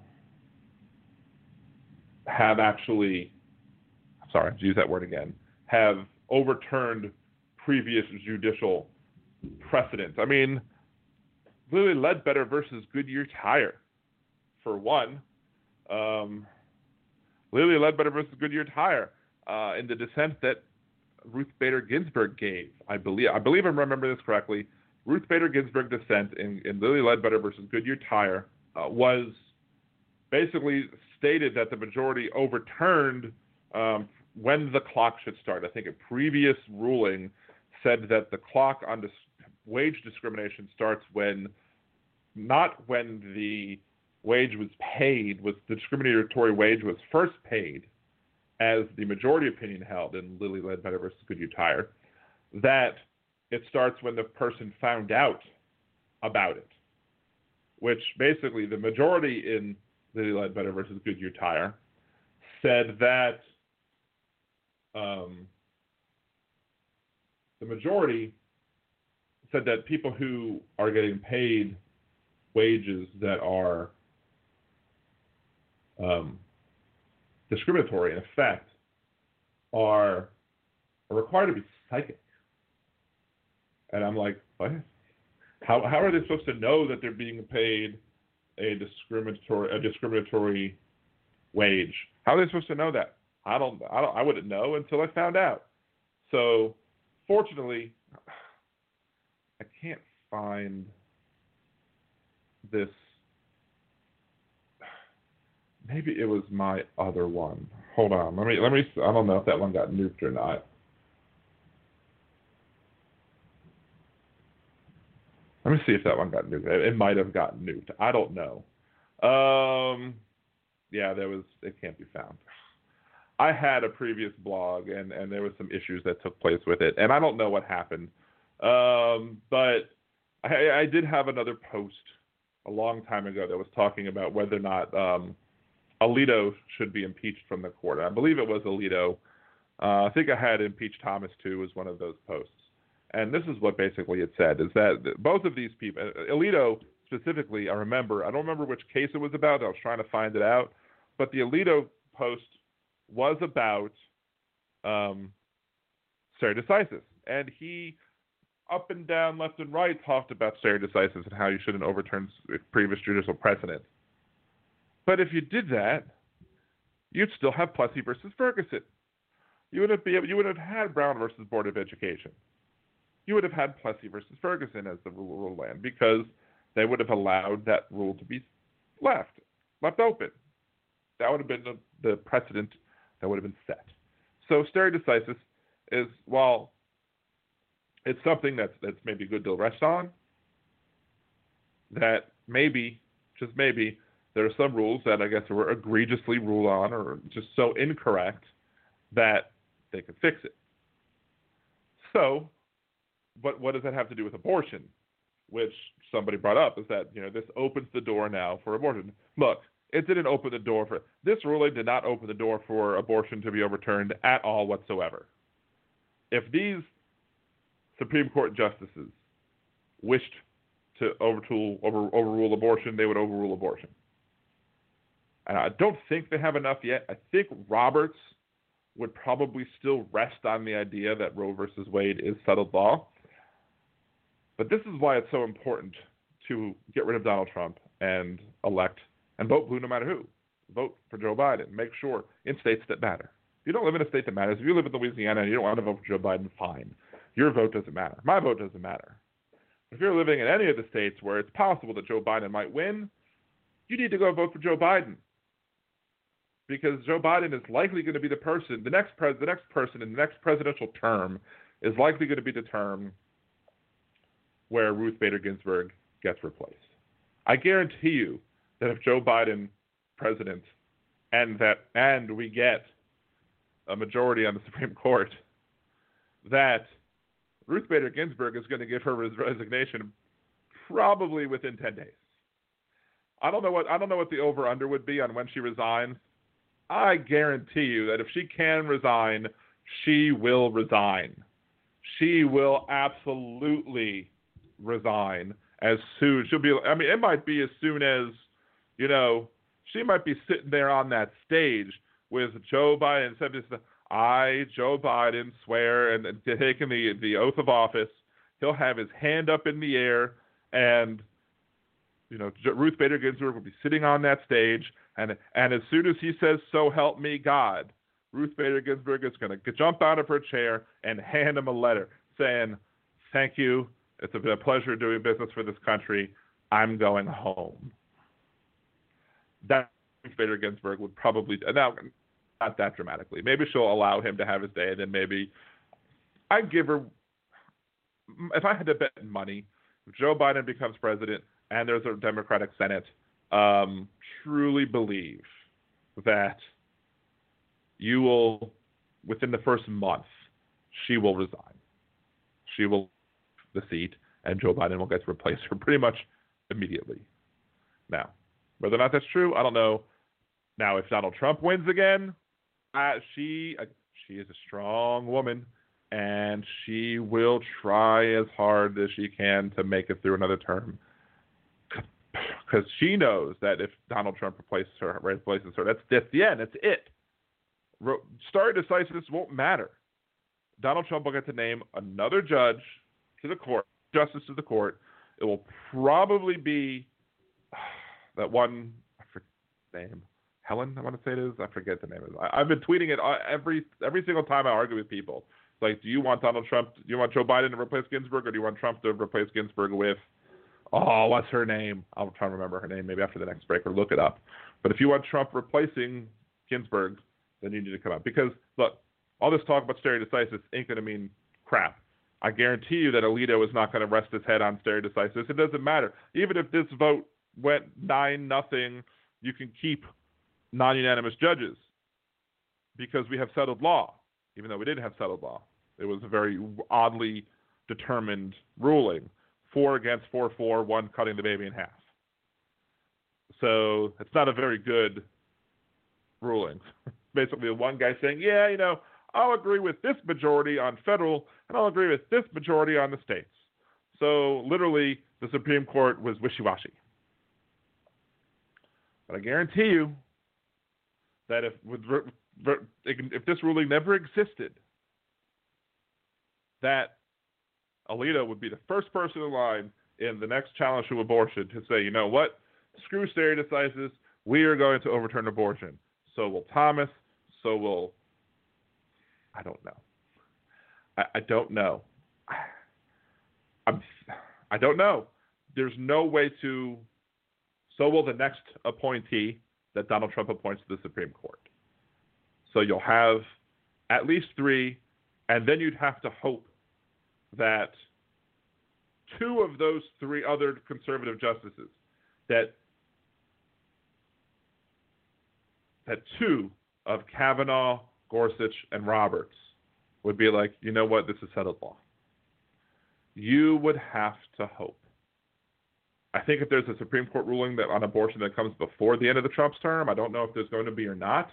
B: have actually, sorry, to use that word again, have overturned previous judicial precedents. I mean, Lilly Ledbetter versus Goodyear Tire, for one. Um, Lilly Ledbetter versus Goodyear Tire, uh, in the dissent that Ruth Bader Ginsburg gave, I believe. I believe I remember this correctly. Ruth Bader Ginsburg dissent in, in Lilly Ledbetter versus Goodyear Tire uh, was basically stated that the majority overturned um, when the clock should start. I think a previous ruling said that the clock on dis- wage discrimination starts when, not when the wage was paid, was the discriminatory wage was first paid, as the majority opinion held in Lilly Ledbetter versus Goodyear Tire, that it starts when the person found out about it, which basically the majority in Lilly Ledbetter versus Goodyear Tire said that um, the majority said that people who are getting paid wages that are um, discriminatory in effect are, are required to be psychic. And I'm like, what? How how are they supposed to know that they're being paid a discriminatory a discriminatory wage? How are they supposed to know that? I don't I don't I wouldn't know until I found out. So fortunately, I can't find this. Maybe it was my other one. Hold on. Let me let me I don't know if that one got nuked or not. Let me see if that one got nuked. It might have gotten nuked. I don't know. Um, yeah, there was. It can't be found. I had a previous blog, and, and there was some issues that took place with it, and I don't know what happened. Um, but I, I did have another post a long time ago that was talking about whether or not um, Alito should be impeached from the court. I believe it was Alito. Uh, I think I had impeached Thomas too as one of those posts. And this is what basically it said, is that both of these people, Alito specifically, I remember, I don't remember which case it was about. I was trying to find it out. But the Alito post was about um, stare decisis. And he, up and down, left and right, talked about stare decisis and how you shouldn't overturn previous judicial precedent. But if you did that, you'd still have Plessy versus Ferguson. You wouldn't be able, you would have had Brown versus Board of Education. You would have had Plessy versus Ferguson as the rule of land because they would have allowed that rule to be left, left open. That would have been the, the precedent that would have been set. So stare decisis is, while it's something that's, that's maybe good to rest on, that maybe, just maybe, there are some rules that I guess were egregiously ruled on or just so incorrect that they could fix it. So, but what does that have to do with abortion? Which somebody brought up is that, you know, this opens the door now for abortion. Look, it didn't open the door for, this ruling did not open the door for abortion to be overturned at all whatsoever. If these Supreme Court justices wished to overrule, over, overrule abortion, they would overrule abortion. And I don't think they have enough yet. I think Roberts would probably still rest on the idea that Roe versus Wade is settled law. But this is why it's so important to get rid of Donald Trump and elect and vote blue no matter who. Vote for Joe Biden. Make sure in states that matter. If you don't live in a state that matters, if you live in Louisiana and you don't want to vote for Joe Biden, fine. Your vote doesn't matter. My vote doesn't matter. If you're living in any of the states where it's possible that Joe Biden might win, you need to go vote for Joe Biden. Because Joe Biden is likely going to be the person, the next pres, the next person in the next presidential term is likely going to be the term where Ruth Bader Ginsburg gets replaced. I guarantee you that if Joe Biden president and that and we get a majority on the Supreme Court, that Ruth Bader Ginsburg is going to give her res- resignation probably within ten days. I don't know what I don't know what the over under would be on when she resigns. I guarantee you that if she can resign, she will resign. She will absolutely resign as soon. She'll be, I mean, it might be as soon as, you know, she might be sitting there on that stage with Joe Biden. I, Joe Biden, swear and, and taking the, the oath of office. He'll have his hand up in the air and, you know, Ruth Bader Ginsburg will be sitting on that stage. And and as soon as he says, "So help me God," Ruth Bader Ginsburg is going to jump out of her chair and hand him a letter saying, "Thank you. It's been a pleasure doing business for this country. I'm going home." That Ruth Bader Ginsburg would probably, now, not that dramatically. Maybe she'll allow him to have his day, and then maybe I'd give her, if I had to bet money, if Joe Biden becomes president and there's a Democratic Senate, um, truly believe that you will, within the first month, she will resign. She will the seat, and Joe Biden will get to replace her pretty much immediately. Now, whether or not that's true, I don't know. Now, if Donald Trump wins again, uh, she uh, she is a strong woman, and she will try as hard as she can to make it through another term. Because she knows that if Donald Trump replaces her, replaces her, that's, that's the end. That's it. Stare decisis won't matter. Donald Trump will get to name another judge to the court, justice to the court. It will probably be that one, I forget the name, Helen, I want to say it is. I forget the name of it. I, I've been tweeting it every every single time I argue with people. It's like, do you want Donald Trump, do you want Joe Biden to replace Ginsburg, or do you want Trump to replace Ginsburg with, oh, what's her name? I'll try to remember her name maybe after the next break or look it up. But if you want Trump replacing Ginsburg, then you need to come out. Because, look, all this talk about stare decisis ain't going to mean crap. I guarantee you that Alito is not going to rest his head on stare decisis. It doesn't matter. Even if this vote went nine nothing, you can keep non-unanimous judges because we have settled law, even though we didn't have settled law. It was a very oddly determined ruling. Four against four, four, one cutting the baby in half. So it's not a very good ruling. Basically, one guy saying, yeah, you know, I'll agree with this majority on federal, and I'll agree with this majority on the states. So literally, the Supreme Court was wishy-washy. But I guarantee you that if with, if this ruling never existed, that Alito would be the first person in line in the next challenge to abortion to say, you know what, screw stare decisis, we are going to overturn abortion. So will Thomas, so will, I don't know. I, I don't know. I'm, I don't know. There's no way to, so will the next appointee that Donald Trump appoints to the Supreme Court. So you'll have at least three, and then you'd have to hope that two of those three other conservative justices, that that two of Kavanaugh, Gorsuch, and Roberts would be like, you know what, this is settled law. You would have to hope. I think if there's a Supreme Court ruling that on abortion that comes before the end of the Trump's term, I don't know if there's going to be or not.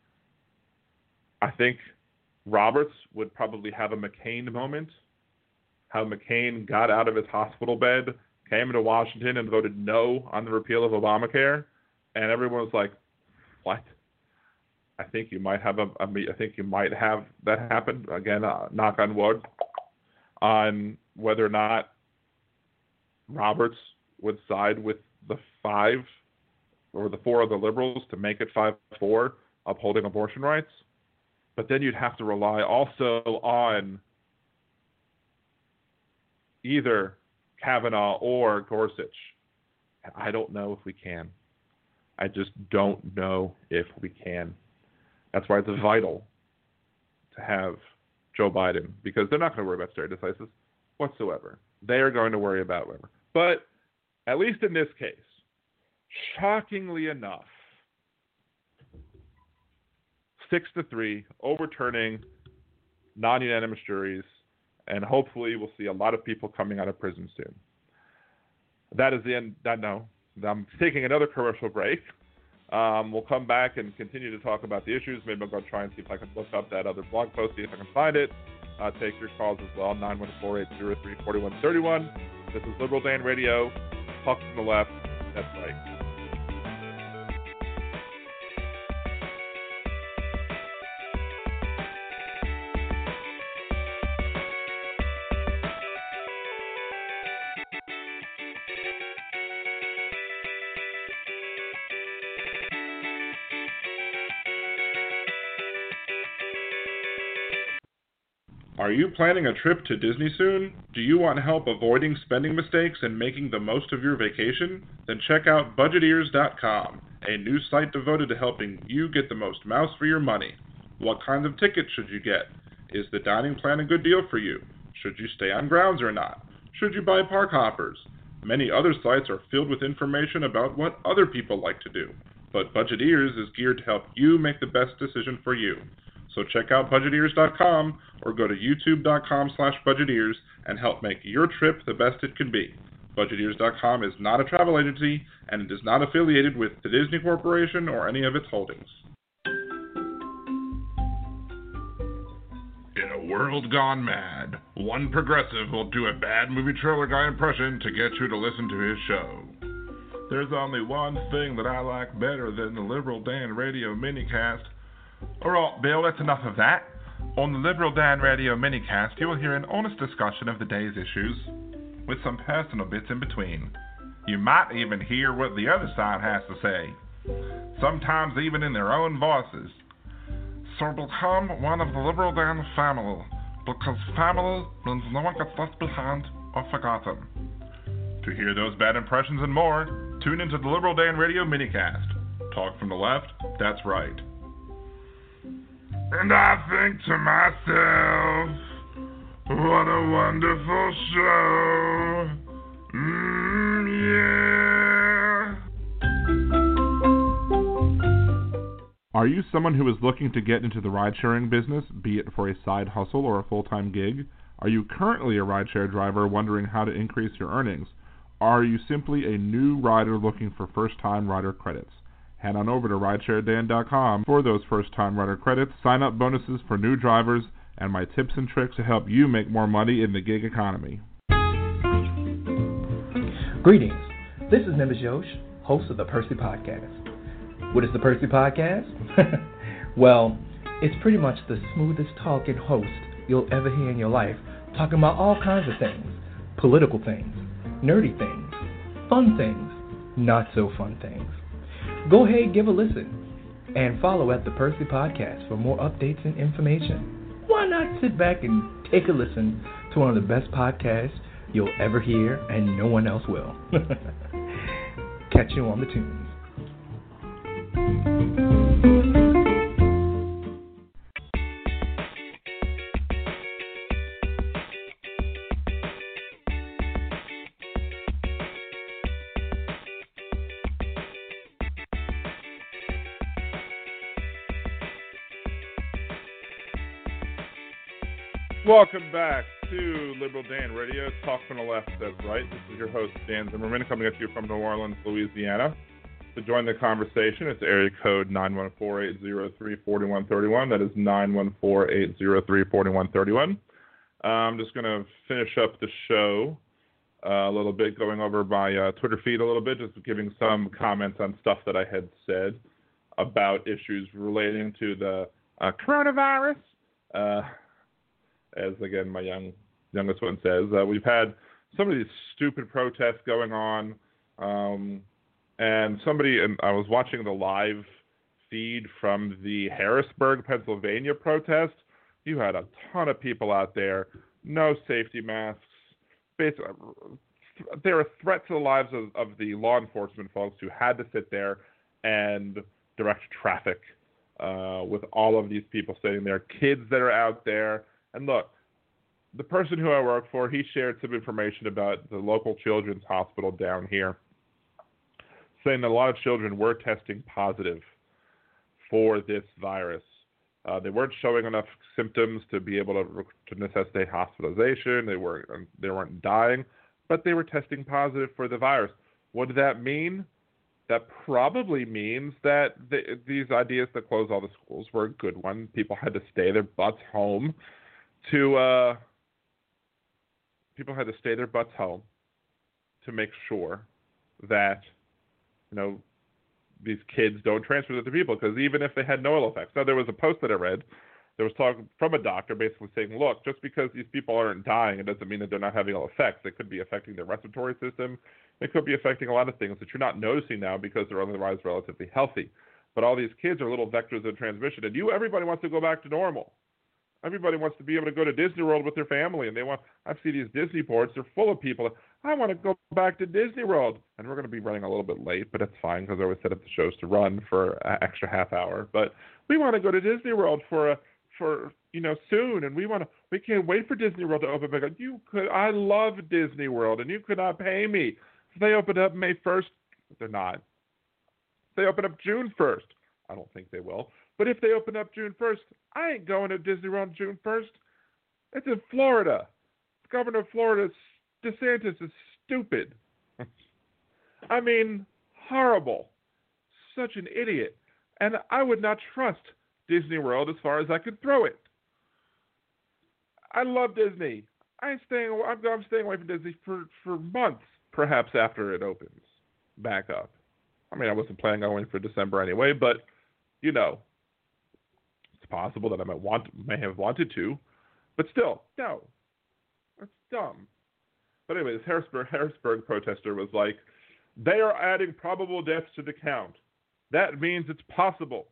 B: I think Roberts would probably have a McCain moment. How McCain got out of his hospital bed, came to Washington, and voted no on the repeal of Obamacare, and everyone was like, "What?" I think you might have a, a I think you might have that happen again. Uh, knock on wood, on whether or not Roberts would side with the five or the four of the liberals to make it five four, upholding abortion rights. But then you'd have to rely also on either Kavanaugh or Gorsuch. And I don't know if we can. I just don't know if we can. That's why it's vital to have Joe Biden, because they're not going to worry about stare decisis whatsoever. They are going to worry about whatever. But at least in this case, shockingly enough, six to three, overturning non-unanimous juries, and hopefully we'll see a lot of people coming out of prison soon. That is the end. That, no, I'm taking another commercial break. Um, we'll come back and continue to talk about the issues. Maybe I'll go try and see if I can look up that other blog post, see if I can find it. Uh, take your calls as well, nine one four, eight zero three, four one three one. This is Liberal Dan Radio. Talk from the left. That's right. Are you planning a trip to Disney soon? Do you want help avoiding spending mistakes and making the most of your vacation? Then check out budget ears dot com, a new site devoted to helping you get the most mouse for your money. What kinds of tickets should you get? Is the dining plan a good deal for you? Should you stay on grounds or not? Should you buy park hoppers? Many other sites are filled with information about what other people like to do, but Budget Ears is geared to help you make the best decision for you. So check out budget ears dot com or go to youtube dot com slash budget ears and help make your trip the best it can be. budget ears dot com is not a travel agency, and it is not affiliated with the Disney Corporation or any of its holdings. In a world gone mad, one progressive will do a bad movie trailer guy impression to get you to listen to his show. There's only one thing that I like better than the Liberal Dan Radio minicast. Alright, Bill, that's enough of that. On the Liberal Dan Radio minicast, you will hear an honest discussion of the day's issues, with some personal bits in between. You might even hear what the other side has to say, sometimes even in their own voices. So become one of the Liberal Dan family, because family means no one gets left behind or forgotten. To hear those bad impressions and more, tune into the Liberal Dan Radio minicast. Talk from the left, that's right. And I think to myself, what a wonderful show. Mm, yeah. Are you someone who is looking to get into the ride-sharing business, be it for a side hustle or a full-time gig? Are you currently a rideshare driver wondering how to increase your earnings? Are you simply a new rider looking for first-time rider credits? Head on over to rideshare dan dot com for those first-time rider credits, sign-up bonuses for new drivers, and my tips and tricks to help you make more money in the gig economy.
C: Greetings. This is Nimbus Yosh, host of the Percy Podcast. What is the Percy Podcast? Well, it's pretty much the smoothest talking host you'll ever hear in your life, talking about all kinds of things. Political things, nerdy things, fun things, not so fun things. Go ahead, give a listen, and follow at the Percy Podcast for more updates and information. Why not sit back and take a listen to one of the best podcasts you'll ever hear, and no one else will. Catch you on the tunes.
B: Welcome back to Liberal Dan Radio. Talk from the left, that's right. This is your host, Dan Zimmerman, coming at you from New Orleans, Louisiana. To join the conversation, it's area code nine one four, eight zero three, four one three one. That is nine one four, eight zero three, four one three one. Uh, I'm just going to finish up the show uh, a little bit, going over my uh, Twitter feed a little bit, just giving some comments on stuff that I had said about issues relating to the uh, coronavirus. Uh, as, again, my young youngest one says, uh, we've had some of these stupid protests going on. Um, and somebody, and I was watching the live feed from the Harrisburg, Pennsylvania protest. You had a ton of people out there, no safety masks. Basically, they were a threat to the lives of, of the law enforcement folks who had to sit there and direct traffic uh, with all of these people sitting there, kids that are out there. And look, the person who I work for, he shared some information about the local children's hospital down here, saying that a lot of children were testing positive for this virus. Uh, they weren't showing enough symptoms to be able to, to necessitate hospitalization. They weren't, they weren't dying, but they were testing positive for the virus. What did that mean? That probably means that the, these ideas to close all the schools were a good one. People had to stay their butts home to uh, people had to stay their butts home to make sure that, you know, these kids don't transfer to other people, because even if they had no ill effects. Now, there was a post that I read, there was talk from a doctor basically saying, look, just because these people aren't dying, it doesn't mean that they're not having ill effects. It could be affecting their respiratory system. It could be affecting a lot of things that you're not noticing now because they're otherwise relatively healthy. But all these kids are little vectors of transmission, and you, everybody wants to go back to normal. Everybody wants to be able to go to Disney World with their family, and they want. I see these Disney ports; they're full of people. I want to go back to Disney World, and we're going to be running a little bit late, but that's fine because I always set up the shows to run for an extra half hour. But we want to go to Disney World for a for you know soon, and we want to. We can't wait for Disney World to open back up. You could. I love Disney World, and you could not pay me. If they open up May first, they're not. If they open up June first, I don't think they will. But if they open up June first, I ain't going to Disney World June first. It's in Florida. The governor of Florida, DeSantis, is stupid. I mean, horrible. Such an idiot. And I would not trust Disney World as far as I could throw it. I love Disney. I ain't staying, I'm, I'm staying away from Disney for, for months, perhaps after it opens back up. I mean, I wasn't planning on going for December anyway, but, you know, possible that I might want, may have wanted to, but still, no, that's dumb. But anyway, this Harrisburg, Harrisburg protester was like, they are adding probable deaths to the count. That means it's possible.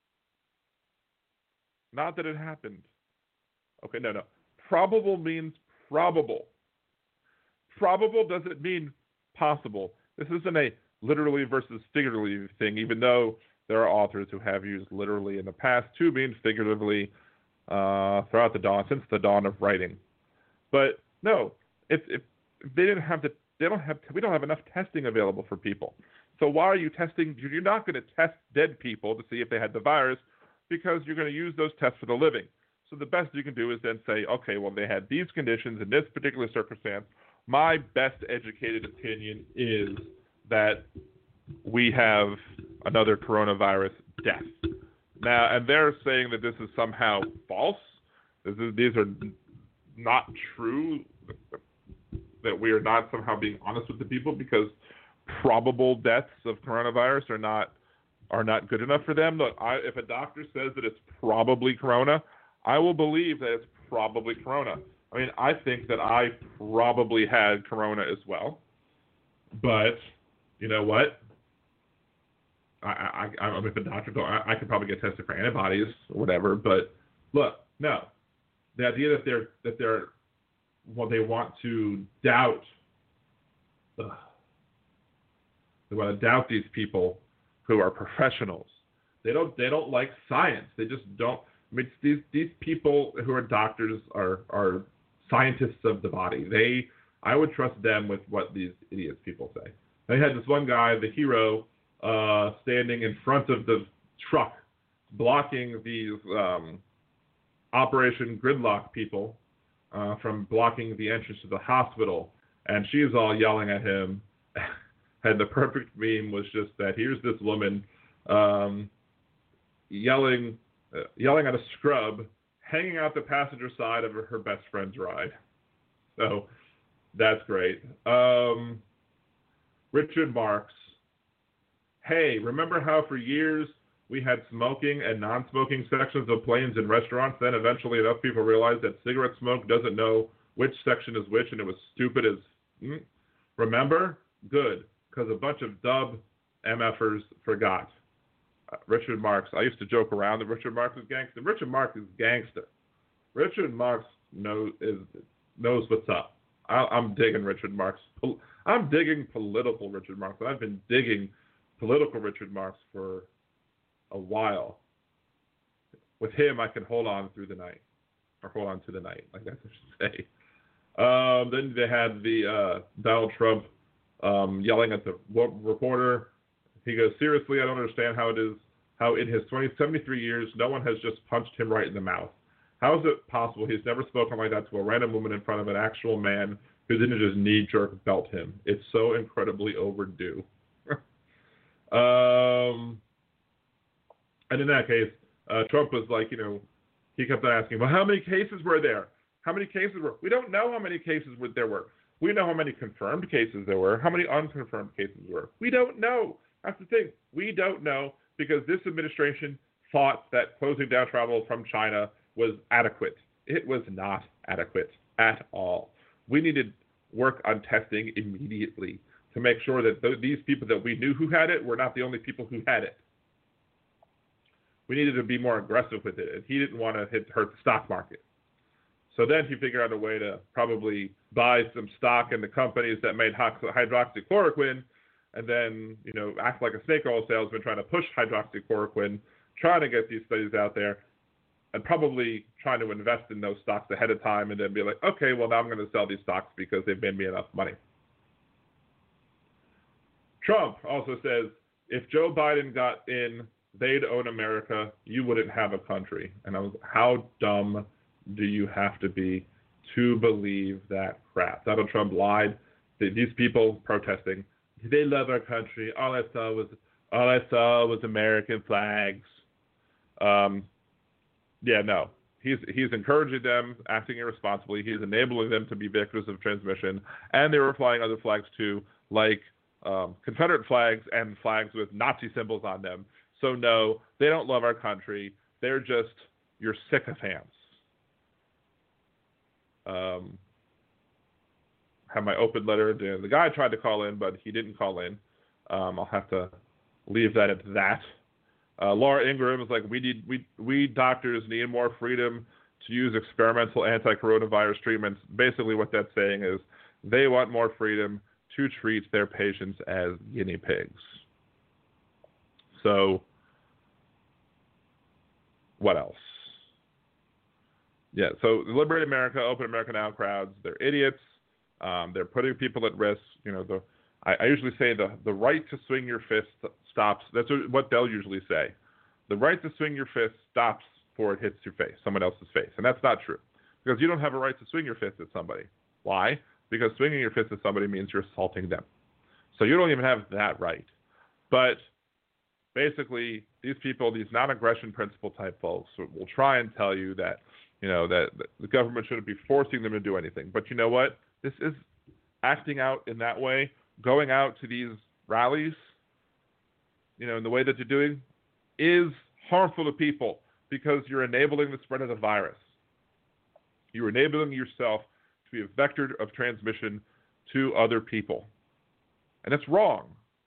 B: Not that it happened. Okay, no, no. Probable means probable. Probable doesn't mean possible. This isn't a literally versus figuratively thing, even though there are authors who have used literally in the past to mean figuratively uh, throughout the dawn, since the dawn of writing. But no, if, if they didn't have the, they don't have, we don't have enough testing available for people. So why are you testing? You're not going to test dead people to see if they had the virus because you're going to use those tests for the living. So the best you can do is then say, okay, well, they had these conditions in this particular circumstance. My best educated opinion is that we have another coronavirus death. Now, and they're saying that this is somehow false. This is, these are not true, that we are not somehow being honest with the people because probable deaths of coronavirus are not are not good enough for them. Look, I, if a doctor says that it's probably corona, I will believe that it's probably corona. I mean, I think that I probably had corona as well, but you know what? I, I, I'm if a doctor, I, I could probably get tested for antibodies or whatever. But look, no, the idea that they're that they're well, they want to doubt, ugh, they want to doubt these people who are professionals. They don't they don't like science. They just don't. I mean, these these people who are doctors are are scientists of the body. They I would trust them with what these idiots people say. They had this one guy, the hero, uh, standing in front of the truck, blocking these um, Operation Gridlock people uh, from blocking the entrance to the hospital, and she's all yelling at him. And the perfect meme was just that here's this woman um, yelling. Uh, yelling at a scrub, hanging out the passenger side of her, her best friend's ride. So that's great. Um, Richard Marx. Hey, remember how for years we had smoking and non-smoking sections of planes in restaurants? Then eventually enough people realized that cigarette smoke doesn't know which section is which, and it was stupid as... Mm, remember? Good, because a bunch of dub MFers forgot. Uh, Richard Marx. I used to joke around that Richard Marx is gangster. Richard Marx is gangster. Richard Marx knows is knows what's up. I, I'm digging Richard Marx. I'm digging political Richard Marx. I've been digging political Richard Marx for a while. With him, I can hold on through the night, or hold on to the night, like I should say. Um, then they had the uh, Donald Trump um, yelling at the reporter. He goes, seriously, I don't understand how it is, how in his twenty, seventy-three years, no one has just punched him right in the mouth. How is it possible he's never spoken like that to a random woman in front of an actual man who didn't just knee-jerk belt him? It's so incredibly overdue. um, and in that case, uh, Trump was like, you know, he kept on asking, well, how many cases were there? How many cases were? We don't know how many cases there were. We know how many confirmed cases there were. How many unconfirmed cases there were? We don't know. That's the thing. We don't know because this administration thought that closing down travel from China was adequate. It was not adequate at all. We needed work on testing immediately to make sure that th- these people that we knew who had it were not the only people who had it. We needed to be more aggressive with it, and he didn't want to hit, hurt the stock market. So then he figured out a way to probably buy some stock in the companies that made hydroxychloroquine, and then, you know, act like a snake oil salesman trying to push hydroxychloroquine, trying to get these studies out there, and probably trying to invest in those stocks ahead of time and then be like, okay, well, now I'm going to sell these stocks because they've made me enough money. Trump also says, if Joe Biden got in, they'd own America, you wouldn't have a country. And I was, how dumb do you have to be to believe that crap? Donald Trump lied. These people protesting, they love our country. All I saw was all I saw was American flags. Um, yeah, no. He's he's encouraging them, acting irresponsibly. He's enabling them to be victims of transmission, and they were flying other flags too, like um, Confederate flags and flags with Nazi symbols on them. So no, they don't love our country. They're just your sycophants. Um, have my open letter. The, the guy tried to call in, but he didn't call in. Um, I'll have to leave that at that. Uh, Laura Ingraham is like, we need we we doctors need more freedom to use experimental anti-coronavirus treatments. Basically, what that's saying is they want more freedom to treat their patients as guinea pigs. So, what else? Yeah, so Liberate America, Open America Now crowds, they're idiots. Um, they're putting people at risk. You know, the I, I usually say the, the right to swing your fist stops. That's what they'll usually say. The right to swing your fist stops before it hits your face, someone else's face. And that's not true, because you don't have a right to swing your fist at somebody. Why? Because swinging your fist at somebody means you're assaulting them. So you don't even have that right. But basically, these people, these non-aggression principle type folks, will try and tell you that, you know, that the government shouldn't be forcing them to do anything. But you know what? This is acting out in that way, going out to these rallies, you know, in the way that you're doing, is harmful to people, because you're enabling the spread of the virus. You're enabling yourself to be a vector of transmission to other people. And that's wrong.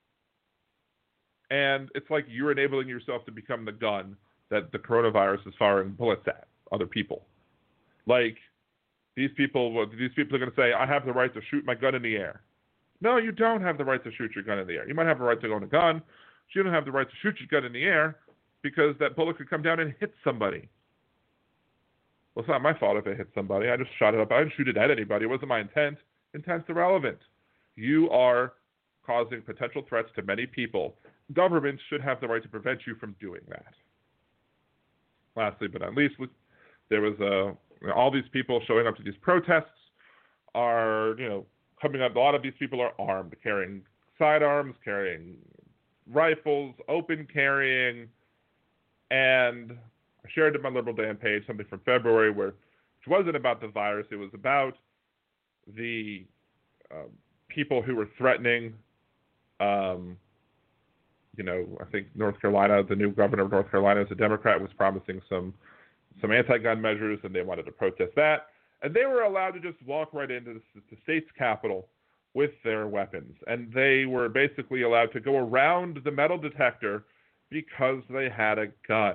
B: And it's like you're enabling yourself to become the gun that the coronavirus is firing bullets at other people. Like, these people, these people are going to say, I have the right to shoot my gun in the air. No, you don't have the right to shoot your gun in the air. You might have the right to own a gun, but you don't have the right to shoot your gun in the air, because that bullet could come down and hit somebody. Well, it's not my fault if it hit somebody. I just shot it up. I didn't shoot it at anybody. It wasn't my intent. Intent's irrelevant. You are causing potential threats to many people. Governments should have the right to prevent you from doing that. Lastly, but not least, there was a, all these people showing up to these protests are, you know, coming up. A lot of these people are armed, carrying sidearms, carrying rifles, open carrying. And I shared in my Liberal Dan page something from February where, which wasn't about the virus. It was about the uh, people who were threatening, um, you know, I think North Carolina, the new governor of North Carolina is a Democrat, was promising some some anti-gun measures, and they wanted to protest that. And they were allowed to just walk right into the, the state's capital with their weapons. And they were basically allowed to go around the metal detector because they had a gun.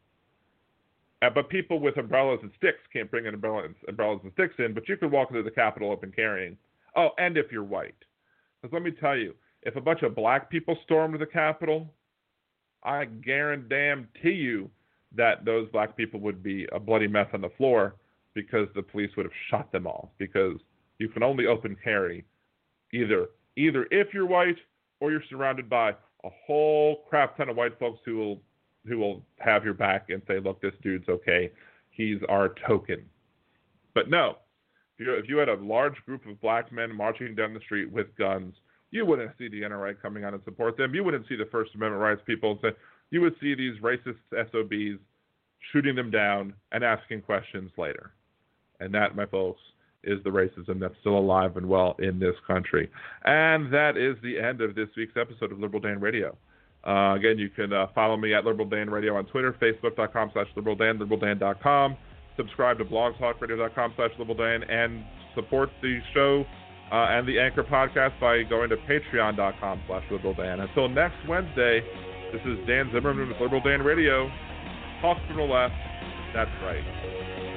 B: Uh, but people with umbrellas and sticks can't bring in umbrellas, umbrellas and sticks in, but you can walk into the Capitol open carrying. Oh, and if you're white. Because let me tell you, if a bunch of black people stormed the Capitol, I guarantee you that those black people would be a bloody mess on the floor, because the police would have shot them all. Because you can only open carry either either if you're white, or you're surrounded by a whole crap ton of white folks who will who will have your back and say, look, this dude's okay. He's our token. But no, if you, if you had a large group of black men marching down the street with guns, you wouldn't see the N R A coming out and support them. You wouldn't see the First Amendment rights people. Say, you would see these racist S O Bs shooting them down and asking questions later. And that, my folks, is the racism that's still alive and well in this country. And that is the end of this week's episode of Liberal Dan Radio. Uh, again, you can uh, follow me at Liberal Dan Radio on Twitter, Facebook.com slash Liberal Dan, Liberal Dan dot com. Subscribe to blogtalkradio.com slash Liberal Dan, and support the show uh, and the Anchor podcast by going to Patreon.com slash Liberal Dan. Until next Wednesday, this is Dan Zimmerman with Liberal Dan Radio. Talk from the left. That's right.